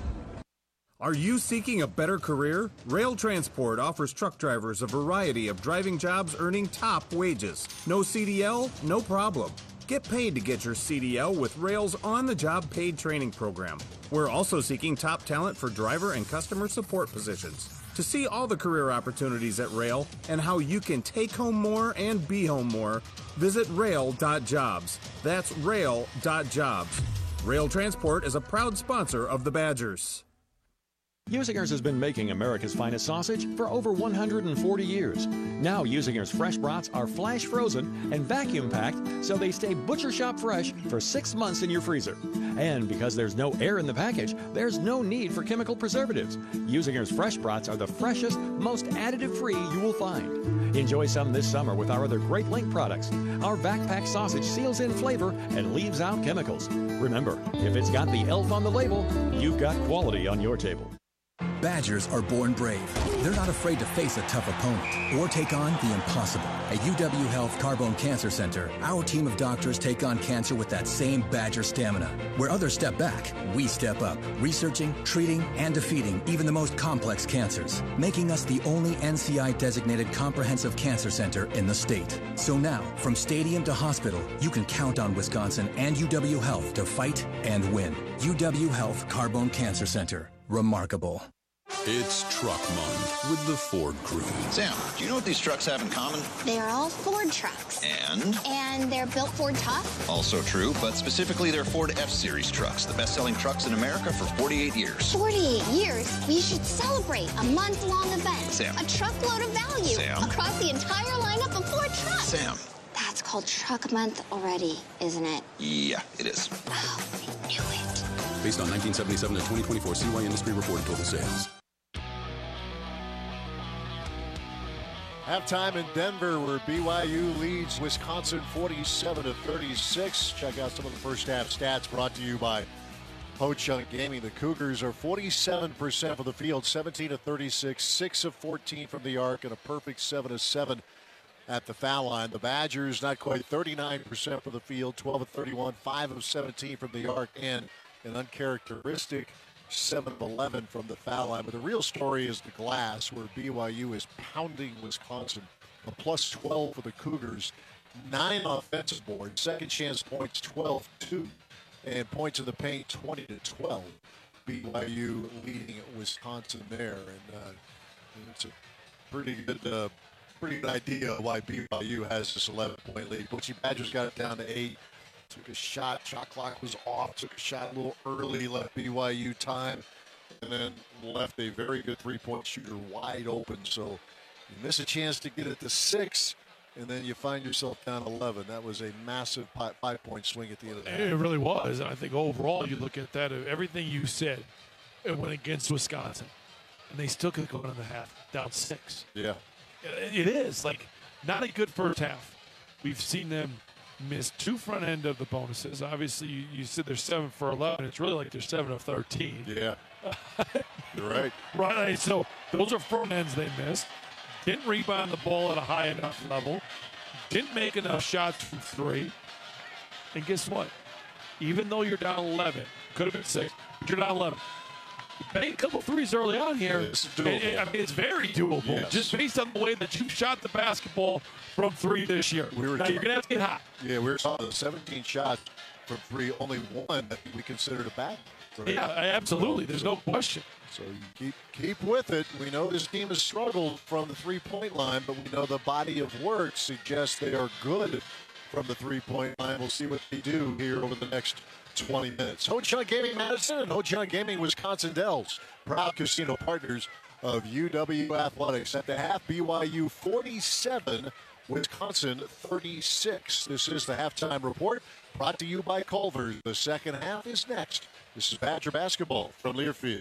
Are you seeking a better career? Rail Transport offers truck drivers a variety of driving jobs earning top wages. No CDL? No problem. Get paid to get your CDL with Rail's on-the-job paid training program. We're also seeking top talent for driver and customer support positions. To see all the career opportunities at Rail and how you can take home more and be home more, visit rail.jobs. That's rail.jobs. Rail Transport is a proud sponsor of the Badgers. Usinger's has been making America's finest sausage for over 140 years. Now Usinger's fresh brats are flash frozen and vacuum packed so they stay butcher shop fresh for 6 months in your freezer. And because there's no air in the package, there's no need for chemical preservatives. Usinger's fresh brats are the freshest, most additive-free you will find. Enjoy some this summer with our other Great Link products. Our backpack sausage seals in flavor and leaves out chemicals. Remember, if it's got the elf on the label, you've got quality on your table. Badgers are born brave. They're not afraid to face a tough opponent or take on the impossible. At UW Health Carbone Cancer Center, our team of doctors take on cancer with that same Badger stamina. Where others step back, we step up, researching, treating, and defeating even the most complex cancers, making us the only NCI-designated comprehensive cancer center in the state. So now, from stadium to hospital, you can count on Wisconsin and UW Health to fight and win. UW Health Carbone Cancer Center. Remarkable. It's Truck Month with the Ford crew. Sam, do you know what these trucks have in common? They're all Ford trucks. And they're built Ford tough. Also true, but specifically they're Ford F-Series trucks, the best-selling trucks in America for 48 years. 48 years? We should celebrate a month-long event. Sam. A truckload of value. Sam. Across the entire lineup of Ford trucks. Sam. That's called Truck Month already, isn't it? Yeah, it is. Oh, I knew it. Based on 1977 to 2024 CY Industry reported total sales. Halftime in Denver, where BYU leads Wisconsin 47-36. Check out some of the first half stats brought to you by Ho-Chunk Gaming. The Cougars are 47% of the field, 17-36, 6 of 14 from the arc, and a perfect 7 of 7 at the foul line. The Badgers not quite 39% from the field, 12 of 31, 5 of 17 from the arc, and an uncharacteristic 7 of 11 from the foul line. But the real story is the glass, where BYU is pounding Wisconsin. A plus 12 for the Cougars, 9 offensive boards, second chance points 12-2, and points in the paint 20-12. BYU leading Wisconsin there, and it's a pretty good idea why BYU has this 11-point lead. Butchie Badgers got it down to 8. Took a shot clock was off, took a shot a little early, left BYU time, and then left a very good three-point shooter wide open. So you miss a chance to get it to 6, and then you find yourself down 11. That was a massive 5-point swing at the end of the half. It really was. And I think overall, you look at that, everything you said, it went against Wisconsin, and they still could go in the half, down 6. Yeah. It is, like, not a good first half. We've seen them missed 2 front end of the bonuses. Obviously, you said they're 7 for 11. It's really like they're 7 of 13. Yeah, you're right. Right. So those are front ends they missed. Didn't rebound the ball at a high enough level. Didn't make enough shots from 3. And guess what? Even though you're down 11, could have been 6, but you're down 11. You made a couple threes early on here. It's doable. I mean, it's very doable, yes. Just based on the way that you shot the basketball from 3 this year. Now, you're going to have to get hot. Yeah, we were talking 17 shots from 3, only 1 that we considered a bad. Right? Yeah, absolutely. There's no question. So you keep with it. We know this team has struggled from the three-point line, but we know the body of work suggests they are good from the three-point line. We'll see what they do here over the next 20 minutes. Ho-Chunk Gaming Madison and Ho-Chunk Gaming Wisconsin Dells, proud casino partners of UW Athletics. At the half, BYU 47, Wisconsin 36. This is the halftime report brought to you by Culver's. The second half is next. This is Badger Basketball from Learfield.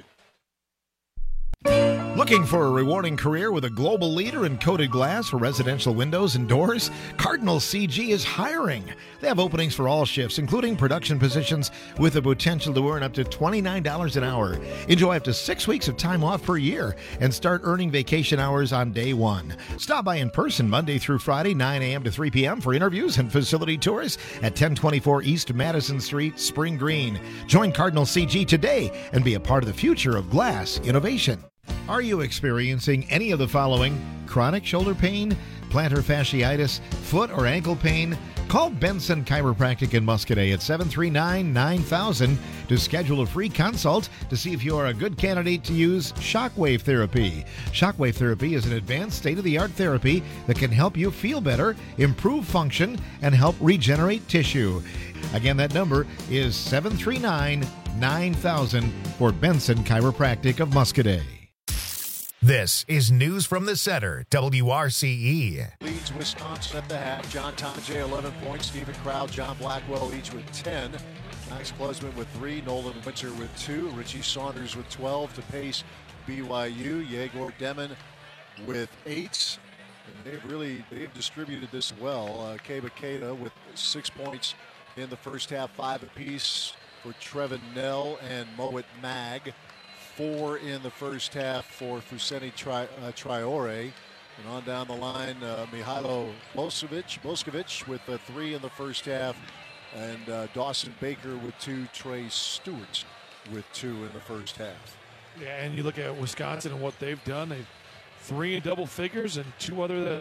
Looking for a rewarding career with a global leader in coated glass for residential windows and doors? Cardinal CG is hiring. They have openings for all shifts, including production positions with the potential to earn up to $29 an hour. Enjoy up to 6 weeks of time off per year and start earning vacation hours on day 1. Stop by in person Monday through Friday, 9 a.m. to 3 p.m. for interviews and facility tours at 1024 East Madison Street, Spring Green. Join Cardinal CG today and be a part of the future of glass innovation. Are you experiencing any of the following? Chronic shoulder pain, plantar fasciitis, foot or ankle pain? Call Benson Chiropractic in Muscadet at 739-9000 to schedule a free consult to see if you are a good candidate to use shockwave therapy. Shockwave therapy is an advanced state-of-the-art therapy that can help you feel better, improve function, and help regenerate tissue. Again, that number is 739-9000 for Benson Chiropractic of Muscadet. This is News from the Center, WRCE. Leads Wisconsin at the half. John Tonje, 11 points. Stephen Crowd, John Blackwell, each with 10. Max Klesman with 3. Nolan Winter with 2. Richie Saunders with 12 to pace BYU. Yegor Demon with 8. And they've distributed this well. Keba Keita with 6 points in the first half, 5 apiece for Trevin Nell and Moet Mag. 4 in the first half for Fuseni Traore. And on down the line, Mihailo Boskovic with 3 in the first half. And Dawson Baker with 2. Trey Stewart with 2 in the first half. Yeah, and you look at Wisconsin and what they've done. They've 3 in double figures and 2 other that.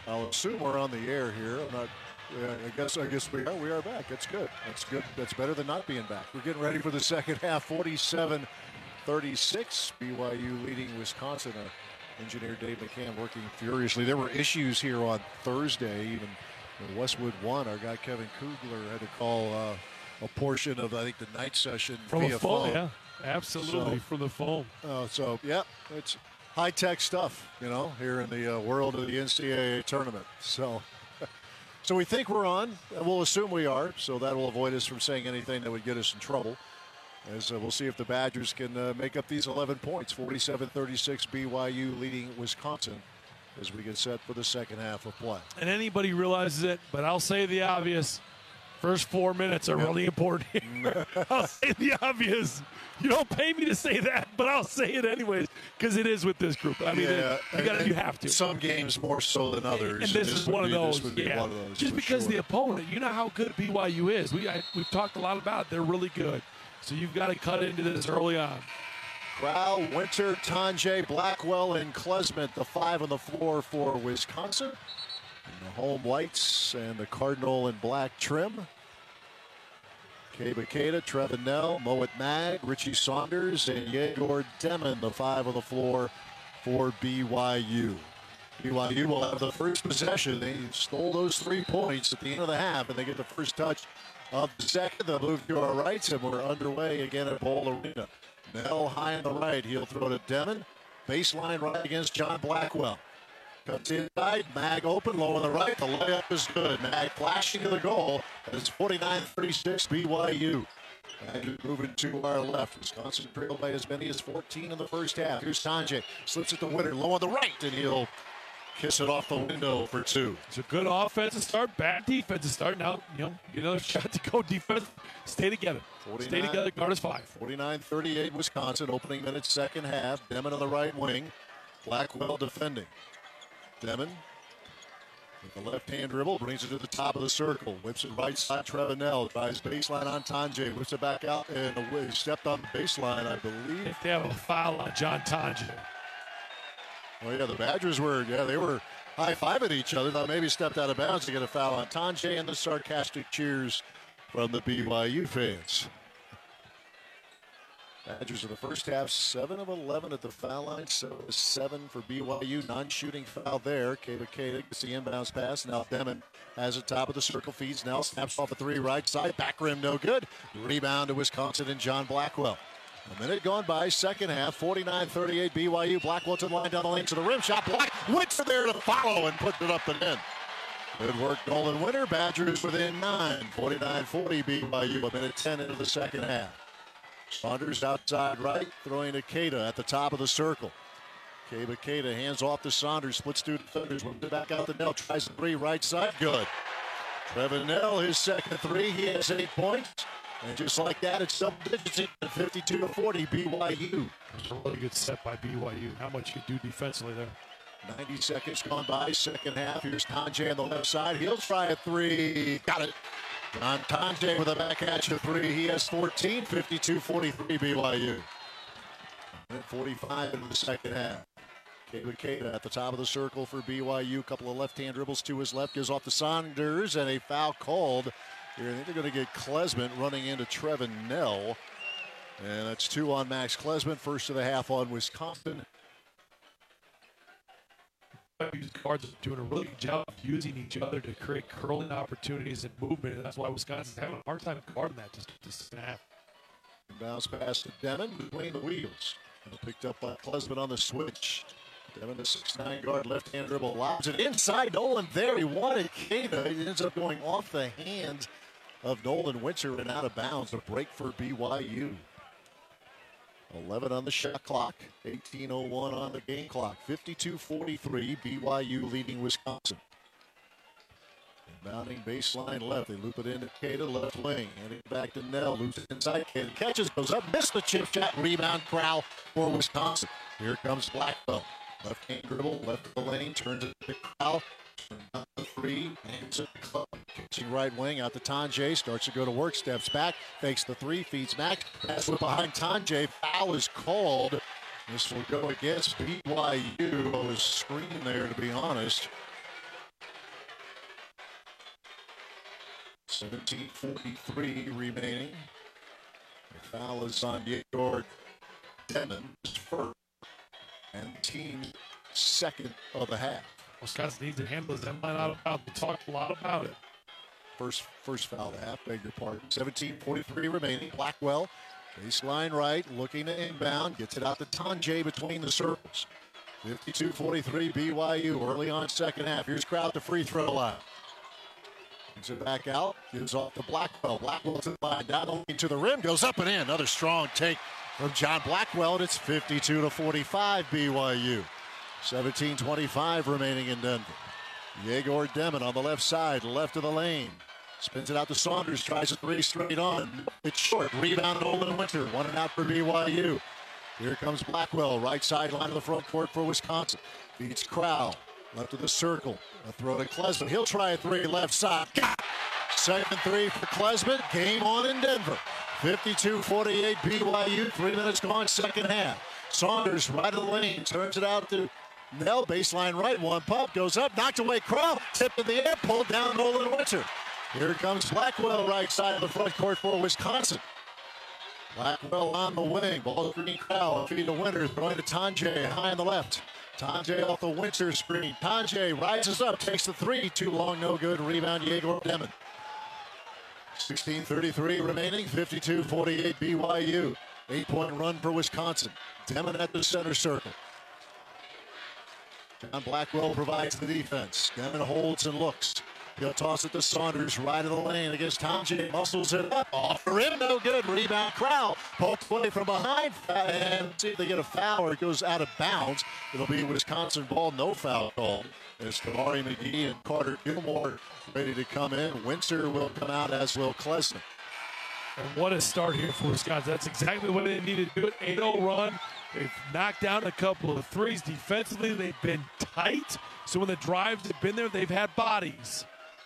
I'll assume we're on the air here. I'm not. I guess we are. We are back. That's good. That's good. That's better than not being back. We're getting ready for the second half. 47-36. BYU leading Wisconsin. Engineer Dave McCann working furiously. There were issues here on Thursday. Even in Westwood 1, our guy Kevin Kugler had to call a portion of, I think, the night session from via a phone. Yeah, absolutely, from the phone. Yeah, it's high-tech stuff, here in the world of the NCAA tournament. So we think we're on, and we'll assume we are, so that will avoid us from saying anything that would get us in trouble. As we'll see if the Badgers can make up these 11 points. 47-36, BYU leading Wisconsin as we get set for the second half of play. And anybody realizes it, but I'll say the obvious. First 4 minutes are really important here. I'll say the obvious. You don't pay me to say that, but I'll say it anyways because it is with this group. I mean, you have to. Some games more so than others. And this is one of those. Yeah. One of those. Just because the opponent, you know how good BYU is. We've talked a lot about it. They're really good. So you've got to cut into this early on. Crowell, Winter, Tonje, Blackwell, and Klesmit, the 5 on the floor for Wisconsin. And the home whites and the Cardinal and black trim. Keba Keita, Trevin Nell, Moet Mag, Richie Saunders, and Yegor Demon, the 5 on the floor for BYU. BYU will have the first possession. They stole those 3 points at the end of the half, and they get the first touch of the second. They'll move to our rights, and we're underway again at Bowl Arena. Nell high on the right. He'll throw to Demon. Baseline right against John Blackwell. Comes inside. Mag open, low on the right. The layup is good. Mag flashing to the goal. It's 49-36 BYU. Mag moving to our left. Wisconsin trailed by as many as 14 in the first half. Here's Tonje. Slips it to Winter. Low on the right, and he'll kiss it off the window for 2. It's a good offensive start, bad defensive start. Now, another shot to go. Defense, stay together. Stay together, guard is 5. 49-38 Wisconsin, opening minutes, second half. Demon on the right wing. Blackwell defending. Demon with the left-hand dribble, brings it to the top of the circle. Whips it right side, Trevin Nell. Drives baseline on Tonje. Whips it back out and away. Stepped on the baseline, I believe. If they have a foul on John Tonje. Oh, yeah, the Badgers they were high-fiving each other. Thought maybe stepped out of bounds to get a foul on Tonje, and the sarcastic cheers from the BYU fans. Badgers in the first half, 7 of 11 at the foul line, 7 for BYU. Non-shooting foul there. Keba Keita gets the inbounds pass. Now Demon has it top of the circle, feeds Nell, snaps off the 3 right side. Back rim, no good. Rebound to Wisconsin and John Blackwell. A minute gone by, second half, 49-38 BYU. Blackwell to the line down the lane to the rim. Shot blocked. Winter there to follow and put it up and in. Good work, Nolan Winter. Badgers within 9. 49-40 BYU. A minute 10 into the second half. Saunders outside right, throwing to Keita at the top of the circle. Keba Keita hands off to Saunders, splits 2 defenders, whips it back out to Nell, tries the 3 right side, good. Trevin Nell, his second 3, he has 8 points. And just like that, it's double digits, 52-40 BYU. It's a really good set by BYU. How much you do defensively there. 90 seconds gone by, second half. Here's Tonje on the left side. He'll try a 3. Got it. John Tonje with a backhand of 3. He has 14, 52-43 BYU. And 45 into the second half. Keba Keita at the top of the circle for BYU. A couple of left-hand dribbles to his left. Gives off to Saunders, and a foul called. Here, I think they're going to get Klesmit running into Trevin Nell. And that's 2 on Max Klesmit. First of the half on Wisconsin. Guards are doing a really good job of using each other to create curling opportunities and movement, and that's why Wisconsin's having a hard time guarding that to snap. Bounce pass to Demon between the wheels. Picked up by Klesmit on the switch. Demon, the 6'9" guard, left-hand dribble, lobs it inside. Nolan there. He wanted Keita. He ends up going off the hands of Nolan Winter and out of bounds. A break for BYU. 11 on the shot clock, 18:01 on the game clock, 52-43, BYU leading Wisconsin. Inbounding baseline left, they loop it into Keita, left wing, and it back to Nell, loops it inside, Keita catches, goes up, missed the chip shot, rebound Crowell for Wisconsin. Here comes Blackwell, left-hand dribble, left of the lane, turns it to Crowell, turns up the 3, hands it to Club. Catching right wing out to Tonje, starts to go to work, steps back, fakes the 3, feeds Max, pass it behind Tonje, foul is called. This will go against BYU. I was screaming there, to be honest. 17:43 remaining. The foul is on Yegor Demons first, and the team's second of the half. Wisconsin needs to handle his line out about. We talked a lot about it. First foul of the half, beg your pardon. 17:43 remaining. Blackwell, baseline right, looking to inbound, gets it out to Tanjay between the circles. 52-43 BYU early on second half. Here's Crowd to free throw line. Brings it back out, gives off to Blackwell. Blackwell to the line, down looking to the rim, goes up and in. Another strong take from John Blackwell, and it's 52-45 BYU. 17:25 remaining in Denver. Yegor Demon on the left side, left of the lane. Spins it out to Saunders, tries a three straight on. It's short, rebound Nolan Winter, one and out for BYU. Here comes Blackwell, right sideline of the front court for Wisconsin. Beats Crowell, left of the circle. A throw to Klesman. He'll try a three left side. Second three for Klesman. Game on in Denver. 52-48 BYU. 3 minutes gone, second half. Saunders right of the lane. Turns it out to Nell. Baseline right. One pump. Goes up. Knocked away Crowell. Tipped in the air. Pulled down Nolan Winter. Here comes Blackwell right side of the front court for Wisconsin. Blackwell on the wing. Ball screen Crowell. Feed to Winter. Throwing to Tanjay high on the left. Tanjay off the Winter screen. Tanjay rises up. Takes the three. Too long. No good. Rebound Yegor Demon. 16:33 remaining. 52-48 BYU. 8-point run for Wisconsin. Demon at the center circle. John Blackwell provides the defense. Demon holds and looks. He'll toss it to Saunders, right of the lane against Tanjay. Muscles it up. Off the rim, no good. Rebound Crowell. Poked away from behind. And see if they get a foul or it goes out of bounds. It'll be Wisconsin ball. No foul called. As Kamari McGee and Carter Gilmore ready to come in. Winter will come out, as will Klesman. And what a start here for Wisconsin. That's exactly what they needed to do. 8-0 run. They've knocked down a couple of threes. Defensively, they've been tight. So when the drives have been there, they've had bodies.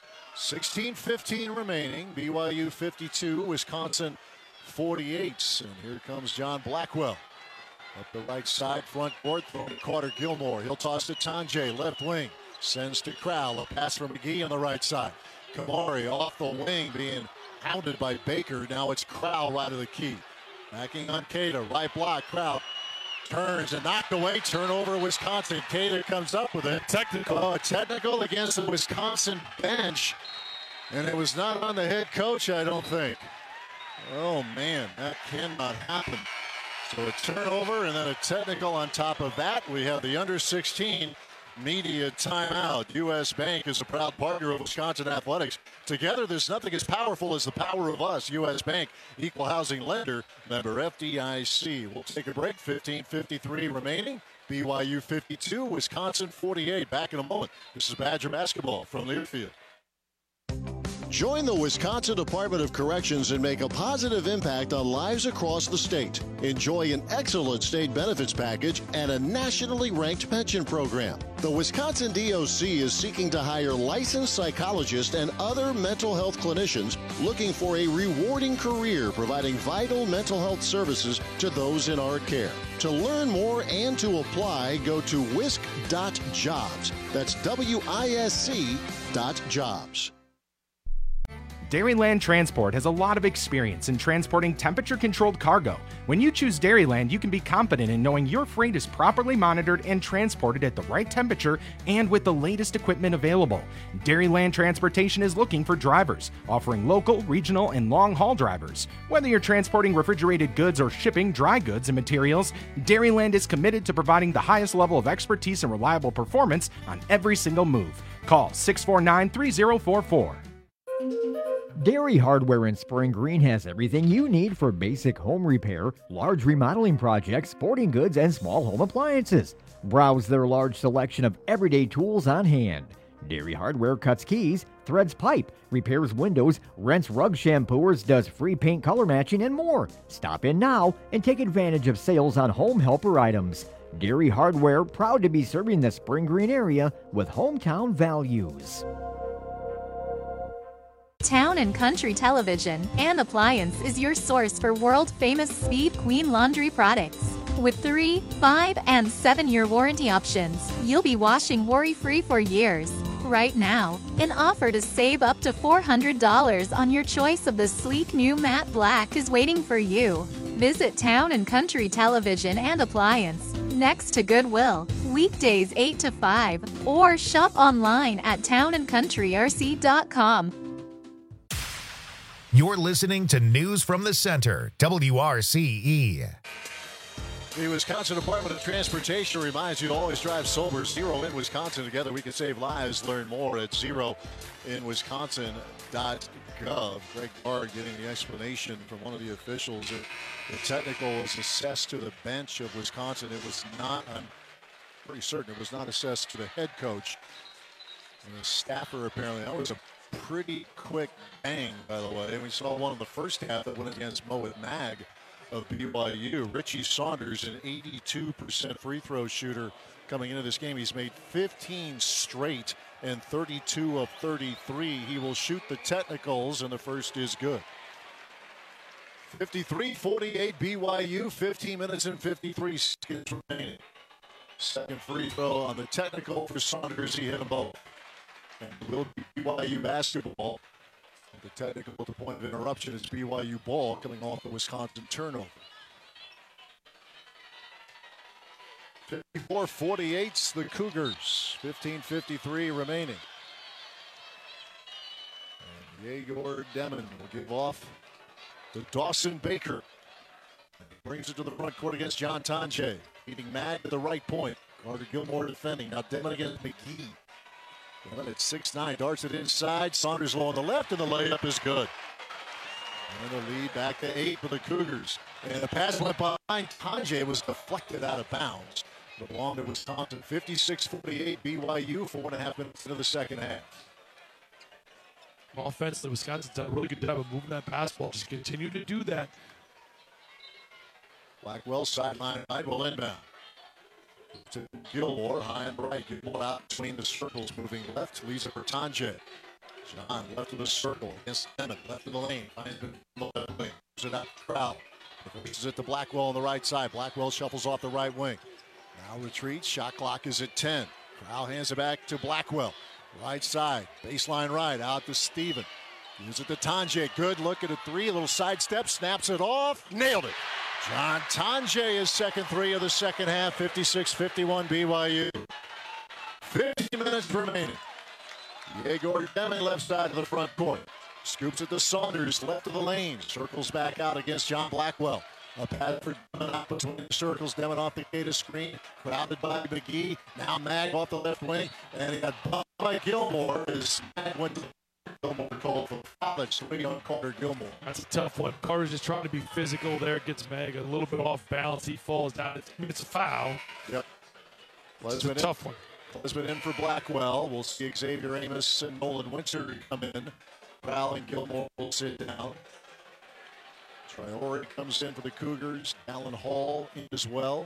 16:15 remaining. BYU 52, Wisconsin 48. And here comes John Blackwell. Up the right side, front court, throwing Carter Gilmore. He'll toss to Tanjay, left wing. Sends to Crowell. A pass from McGee on the right side. Kamari off the wing, being hounded by Baker. Now it's Crowell right of the key. Backing on Keita. Right block. Crowell turns and knocked away. Turnover Wisconsin. Keita comes up with it. Technical. Technical against the Wisconsin bench. And it was not on the head coach, I don't think. Oh, man, that cannot happen. So a turnover and then a technical on top of that. We have the under-16 media timeout. U.S. Bank is a proud partner of Wisconsin Athletics. Together, there's nothing as powerful as the power of us. U.S. Bank, equal housing lender, member FDIC. We'll take a break. 15:53 remaining. BYU 52, Wisconsin 48. Back in a moment. This is Badger basketball from Learfield. Join the Wisconsin Department of Corrections and make a positive impact on lives across the state. Enjoy an excellent state benefits package and a nationally ranked pension program. The Wisconsin DOC is seeking to hire licensed psychologists and other mental health clinicians looking for a rewarding career providing vital mental health services to those in our care. To learn more and to apply, go to wisc.jobs. That's WISC.jobs. Dairyland Transport has a lot of experience in transporting temperature-controlled cargo. When you choose Dairyland, you can be confident in knowing your freight is properly monitored and transported at the right temperature and with the latest equipment available. Dairyland Transportation is looking for drivers, offering local, regional, and long-haul drivers. Whether you're transporting refrigerated goods or shipping dry goods and materials, Dairyland is committed to providing the highest level of expertise and reliable performance on every single move. Call 649-3044. Dairy Hardware in Spring Green has everything you need for basic home repair, large remodeling projects, sporting goods, and small home appliances. Browse their large selection of everyday tools on hand. Dairy Hardware cuts keys, threads pipe, repairs windows, rents rug shampooers, does free paint color matching, and more. Stop in now and take advantage of sales on home helper items. Dairy Hardware, proud to be serving the Spring Green area with hometown values. Town and Country Television and Appliance is your source for world-famous Speed Queen laundry products. With 3, 5, and 7-year warranty options, you'll be washing worry-free for years. right now. An offer to save up to $400 on your choice of the sleek new matte black is waiting for you. Visit Town & Country Television and Appliance, next to Goodwill, weekdays 8 to 5, or shop online at townandcountryrc.com. You're listening to News from the Center, WRCE. The Wisconsin Department of Transportation reminds you to always drive sober. Zero in Wisconsin. Together we can save lives. Learn more at zeroinwisconsin.gov. Greg Bard getting the explanation from one of the officials. The technical was assessed to the bench of Wisconsin. It was not, I'm pretty certain, it was not assessed to the head coach. And the staffer apparently, that was a pretty quick bang, by the way. We saw one in the first half that went against Mowat Mag of BYU. Richie Saunders, an 82% free throw shooter coming into this game. He's made 15 straight and 32 of 33. He will shoot the technicals, and the first is good. 53-48 BYU, 15 minutes and 53 seconds remaining. Second free throw on the technical for Saunders. He hit them both. And will be BYU basketball. The technical at the point of interruption is BYU ball coming off the Wisconsin turnover. 54-48's the Cougars. 15:53 remaining. And Yegor Demon will give off to Dawson Baker. Brings it to the front court against John Tonje. Beating Mag to the right point. Carter Gilmore defending. Now Demon against McGee. Demon at 6'9", darts it inside. Saunders low on the left, and the layup is good. And the lead back to 8 for the Cougars. And the pass went behind Tonje, was deflected out of bounds. But belonged to Wisconsin. 56-48 BYU, 4.5 minutes into the second half. Offensively, Wisconsin's done a really good job of moving that basketball. Just continue to do that. Blackwell sideline right, will inbound. To Gilmore, high and right. Gilmore out between the circles, moving left. Leaves it for Tonje. John left of the circle against Emmett, left of the lane. Finds the left wing. Moves it out to Crowell. Releases it to Blackwell on the right side. Blackwell shuffles off the right wing. Now retreats. Shot clock is at 10. Crowell hands it back to Blackwell. Right side. Baseline right. Out to Steven. Gives it to Tonje. Good look at a three. A little sidestep. Snaps it off. Nailed it. John Tonje, his second three of the second half. 56-51 BYU. 50 minutes remaining. Yegor Demon left side of the front court. Scoops it to Saunders, left of the lane. Circles back out against John Blackwell. A pad for Demon out between the circles. Demon off the Gata screen. Crowded by McGee. Now Mag off the left wing. And he got bumped by Gilmore as Mag went to Gilmore called for foul. Swing on Carter Gilmore. That's a tough one. Carter's just trying to be physical there. Gets Mag a little bit off balance. He falls down. It's a foul. Yep. It's a tough one. Lesman in for Blackwell. We'll see Xavier Amos and Nolan Winter come in. Crowell and Gilmore will sit down. Traore comes in for the Cougars. Allen Hall in as well.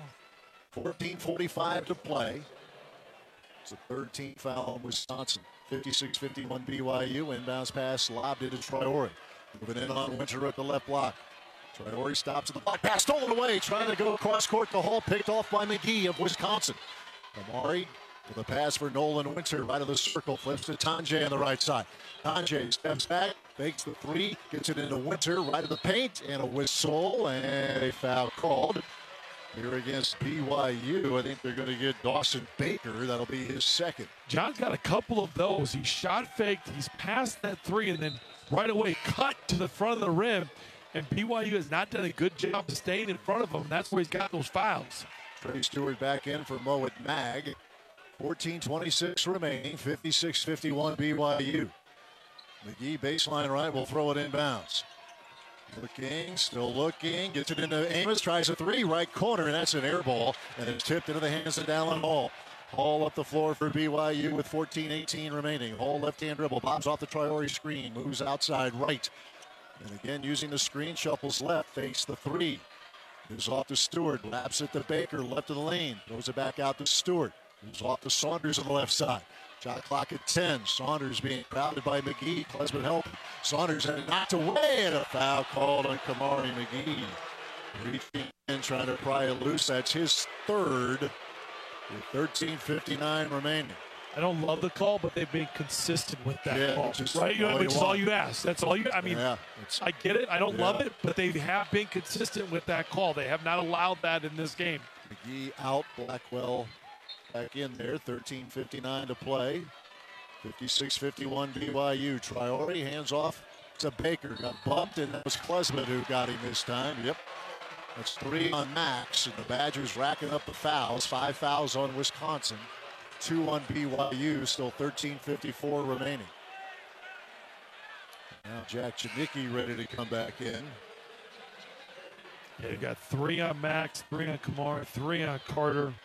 14:45 to play. It's the 13th foul on Wisconsin. 56-51 BYU. Inbounds pass lobbed into Traore. Moving in on Winter at the left block. Traore stops at the block. Pass stolen away. Trying to go across court to Hall. Picked off by McGee of Wisconsin. Amari with a pass for Nolan Winter. Right of the circle. Flips to Tonje on the right side. Tonje steps back. Fakes the three. Gets it into Winter. Right of the paint. And a whistle. And a foul called. Here against BYU, I think they're going to get Dawson Baker. That'll be his second. John's got a couple of those. He shot faked. He's passed that three and then right away cut to the front of the rim. And BYU has not done a good job of staying in front of him. That's where he's got those fouls. Trey Stewart back in for Mowat Mag. 14:26 remaining. 56-51 BYU. McGee baseline right will throw it inbounds. Looking, still looking, gets it into Amos, tries a three, right corner, and that's an air ball, and it's tipped into the hands of Allen Hall. Hall up the floor for BYU with 14:18 remaining. Hall left-hand dribble, bobs off the Traore screen, moves outside right. And again, using the screen, shuffles left, fakes the three. Moves off to Stewart, laps it to Baker, left of the lane, throws it back out to Stewart. Moves off to Saunders on the left side. Shot clock at 10. Saunders being crowded by McGee. Klesman help. Saunders had it knocked away, and a foul called on Kamari McGee. Reaching in, trying to pry it loose. That's his third. With 13:59 remaining. I don't love the call, but they've been consistent with that call, right? Which is all you ask. That's all you. I mean, I get it. I don't love it, but they have been consistent with that call. They have not allowed that in this game. McGee out, Blackwell back in there. 13:59 to play. 56-51 BYU. Traore hands off to Baker. Got bumped, and that was Klesmit who got him this time. Yep. That's 3 on Max, and the Badgers racking up the fouls. 5 fouls on Wisconsin. 2 on BYU, still 13:54 remaining. Now Jack Janicki ready to come back in. Yeah, you got 3 on Max, 3 on Kamara, 3 on Carter.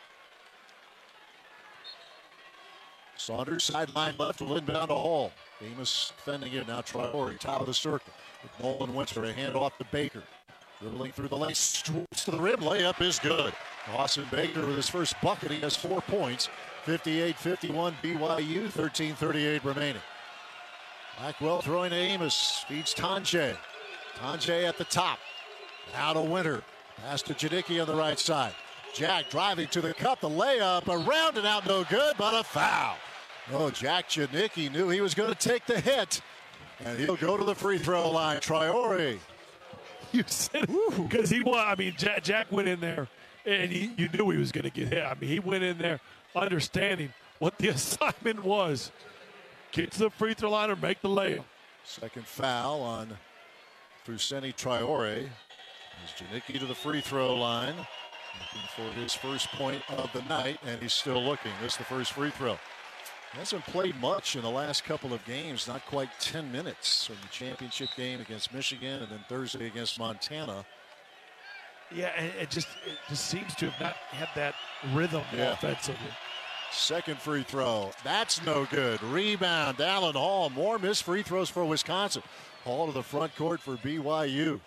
Saunders sideline left will inbound to Hall. Amos defending it now. Traore, top of the circle. With Nolan Winter, a handoff to Baker. Dribbling through the lane, swoops to the rim. Layup is good. Austin Baker with his first bucket. He has 4 points. 58-51 BYU, 13:38 remaining. Blackwell throwing to Amos, feeds Tonje. Tonje at the top. Now to Winter. Pass to Janicki on the right side. Jack driving to the cup, the layup, around and out, no good, but a foul. Oh, Jack Janicki knew he was going to take the hit, and he'll go to the free throw line. Traore. You said it because he won. I mean, Jack went in there, and you knew he was going to get hit. I mean, he went in there understanding what the assignment was. Get to the free throw line or make the layup. Second foul on Fousseyni Traore. As Janicki to the free throw line. Looking for his first point of the night, and he's still looking. This is the first free throw. Hasn't played much in the last couple of games, not quite 10 minutes from the championship game against Michigan and then Thursday against Montana. Yeah, and it just seems to have not had that rhythm offensively. Second free throw. That's no good. Rebound, Allen Hall. More missed free throws for Wisconsin. Hall to the front court for BYU.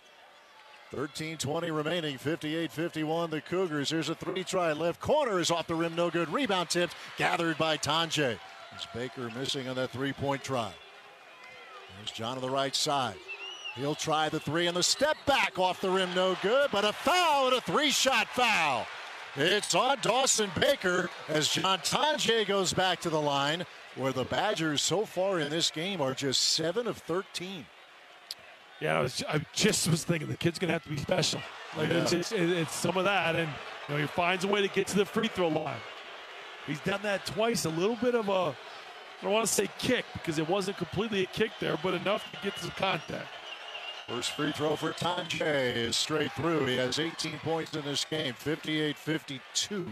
13:20 remaining, 58-51 the Cougars. Here's a 3-try left corner is off the rim, no good. Rebound tipped, gathered by Tonje. As Baker missing on that 3-point try. There's John on the right side. He'll try the 3 and the step back off the rim, no good, but a foul and a 3-shot foul. It's on Dawson Baker as John Tonje goes back to the line, where the Badgers so far in this game are just 7 of 13. Yeah, I just was thinking the kid's going to have to be special. Like it's some of that, and he finds a way to get to the free throw line. He's done that twice. A little bit of I don't want to say kick because it wasn't completely a kick there, but enough to get some contact. First free throw for Tonje is straight through. He has 18 points in this game. 58-52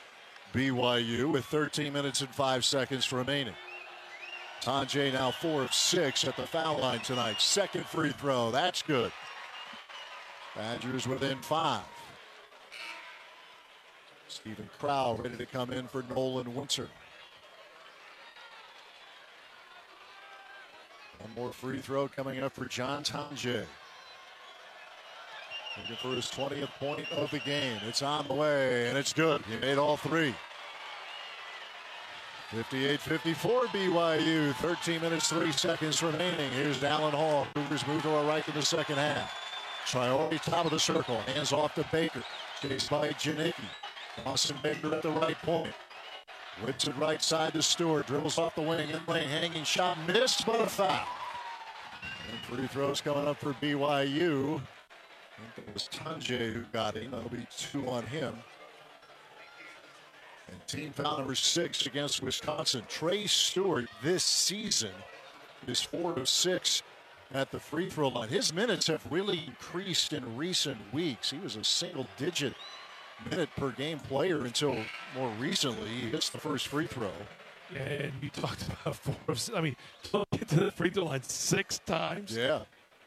BYU with 13 minutes and 5 seconds remaining. Tonje now 4 of 6 at the foul line tonight. Second free throw. That's good. Badgers within 5. Stephen Crow ready to come in for Nolan Winter. One more free throw coming up for John Tonje. Looking for his 20th point of the game. It's on the way, and it's good. He made all 3. 58-54 BYU. 13 minutes, 3 seconds remaining. Here's Allen Hall. Cougars move to our right in the second half. Traore top of the circle. Hands off to Baker. Chased by Janicki. Austin Baker at the right point. Whips it right side to Stewart. Dribbles off the wing. In-lane hanging shot. Missed, but a foul. And free throws coming up for BYU. I think it was Tonje who got him. That'll be 2 on him. And team foul number 6 against Wisconsin. Trey Stewart this season is 4 of 6 at the free throw line. His minutes have really increased in recent weeks. He was a single-digit minute per game player until more recently he hits the first free throw. Yeah, and you talked about 4 of 6. I mean, get to the free throw line 6 times. Yeah.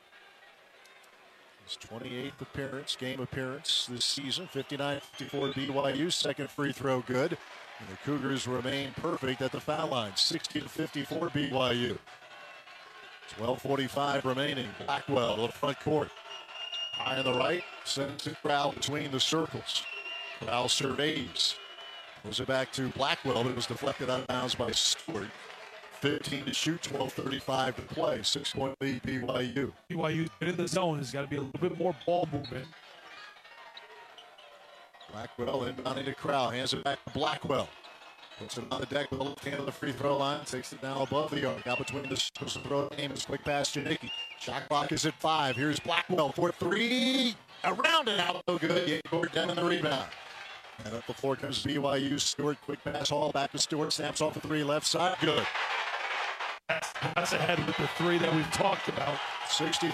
His 28th appearance, game appearance this season. 59-54 BYU. Second free throw good. And the Cougars remain perfect at the foul line. 60-54 BYU. 12:45 remaining. Blackwell to the front court. High on the right. Sends it Crowell between the circles. Crowell surveys. Goes it back to Blackwell. It was deflected out of bounds by Stewart. 15 to shoot, 12:35 to play. 6-point lead BYU. BYU in the zone has got to be a little bit more ball movement. Blackwell inbounding to Crowell. Hands it back to Blackwell. Puts it on the deck with the left hand of the free throw line. Takes it down above the arc. Out between the throw Amos. Quick pass to Janicki. Shot clock is at 5. Here's Blackwell for 3. Around and out. No good. Yacourt down the rebound. And up the floor comes BYU. Stewart. Quick pass. Hall back to Stewart. Snaps off the 3 left side. Good. That's ahead with the 3 that we've talked about. 60.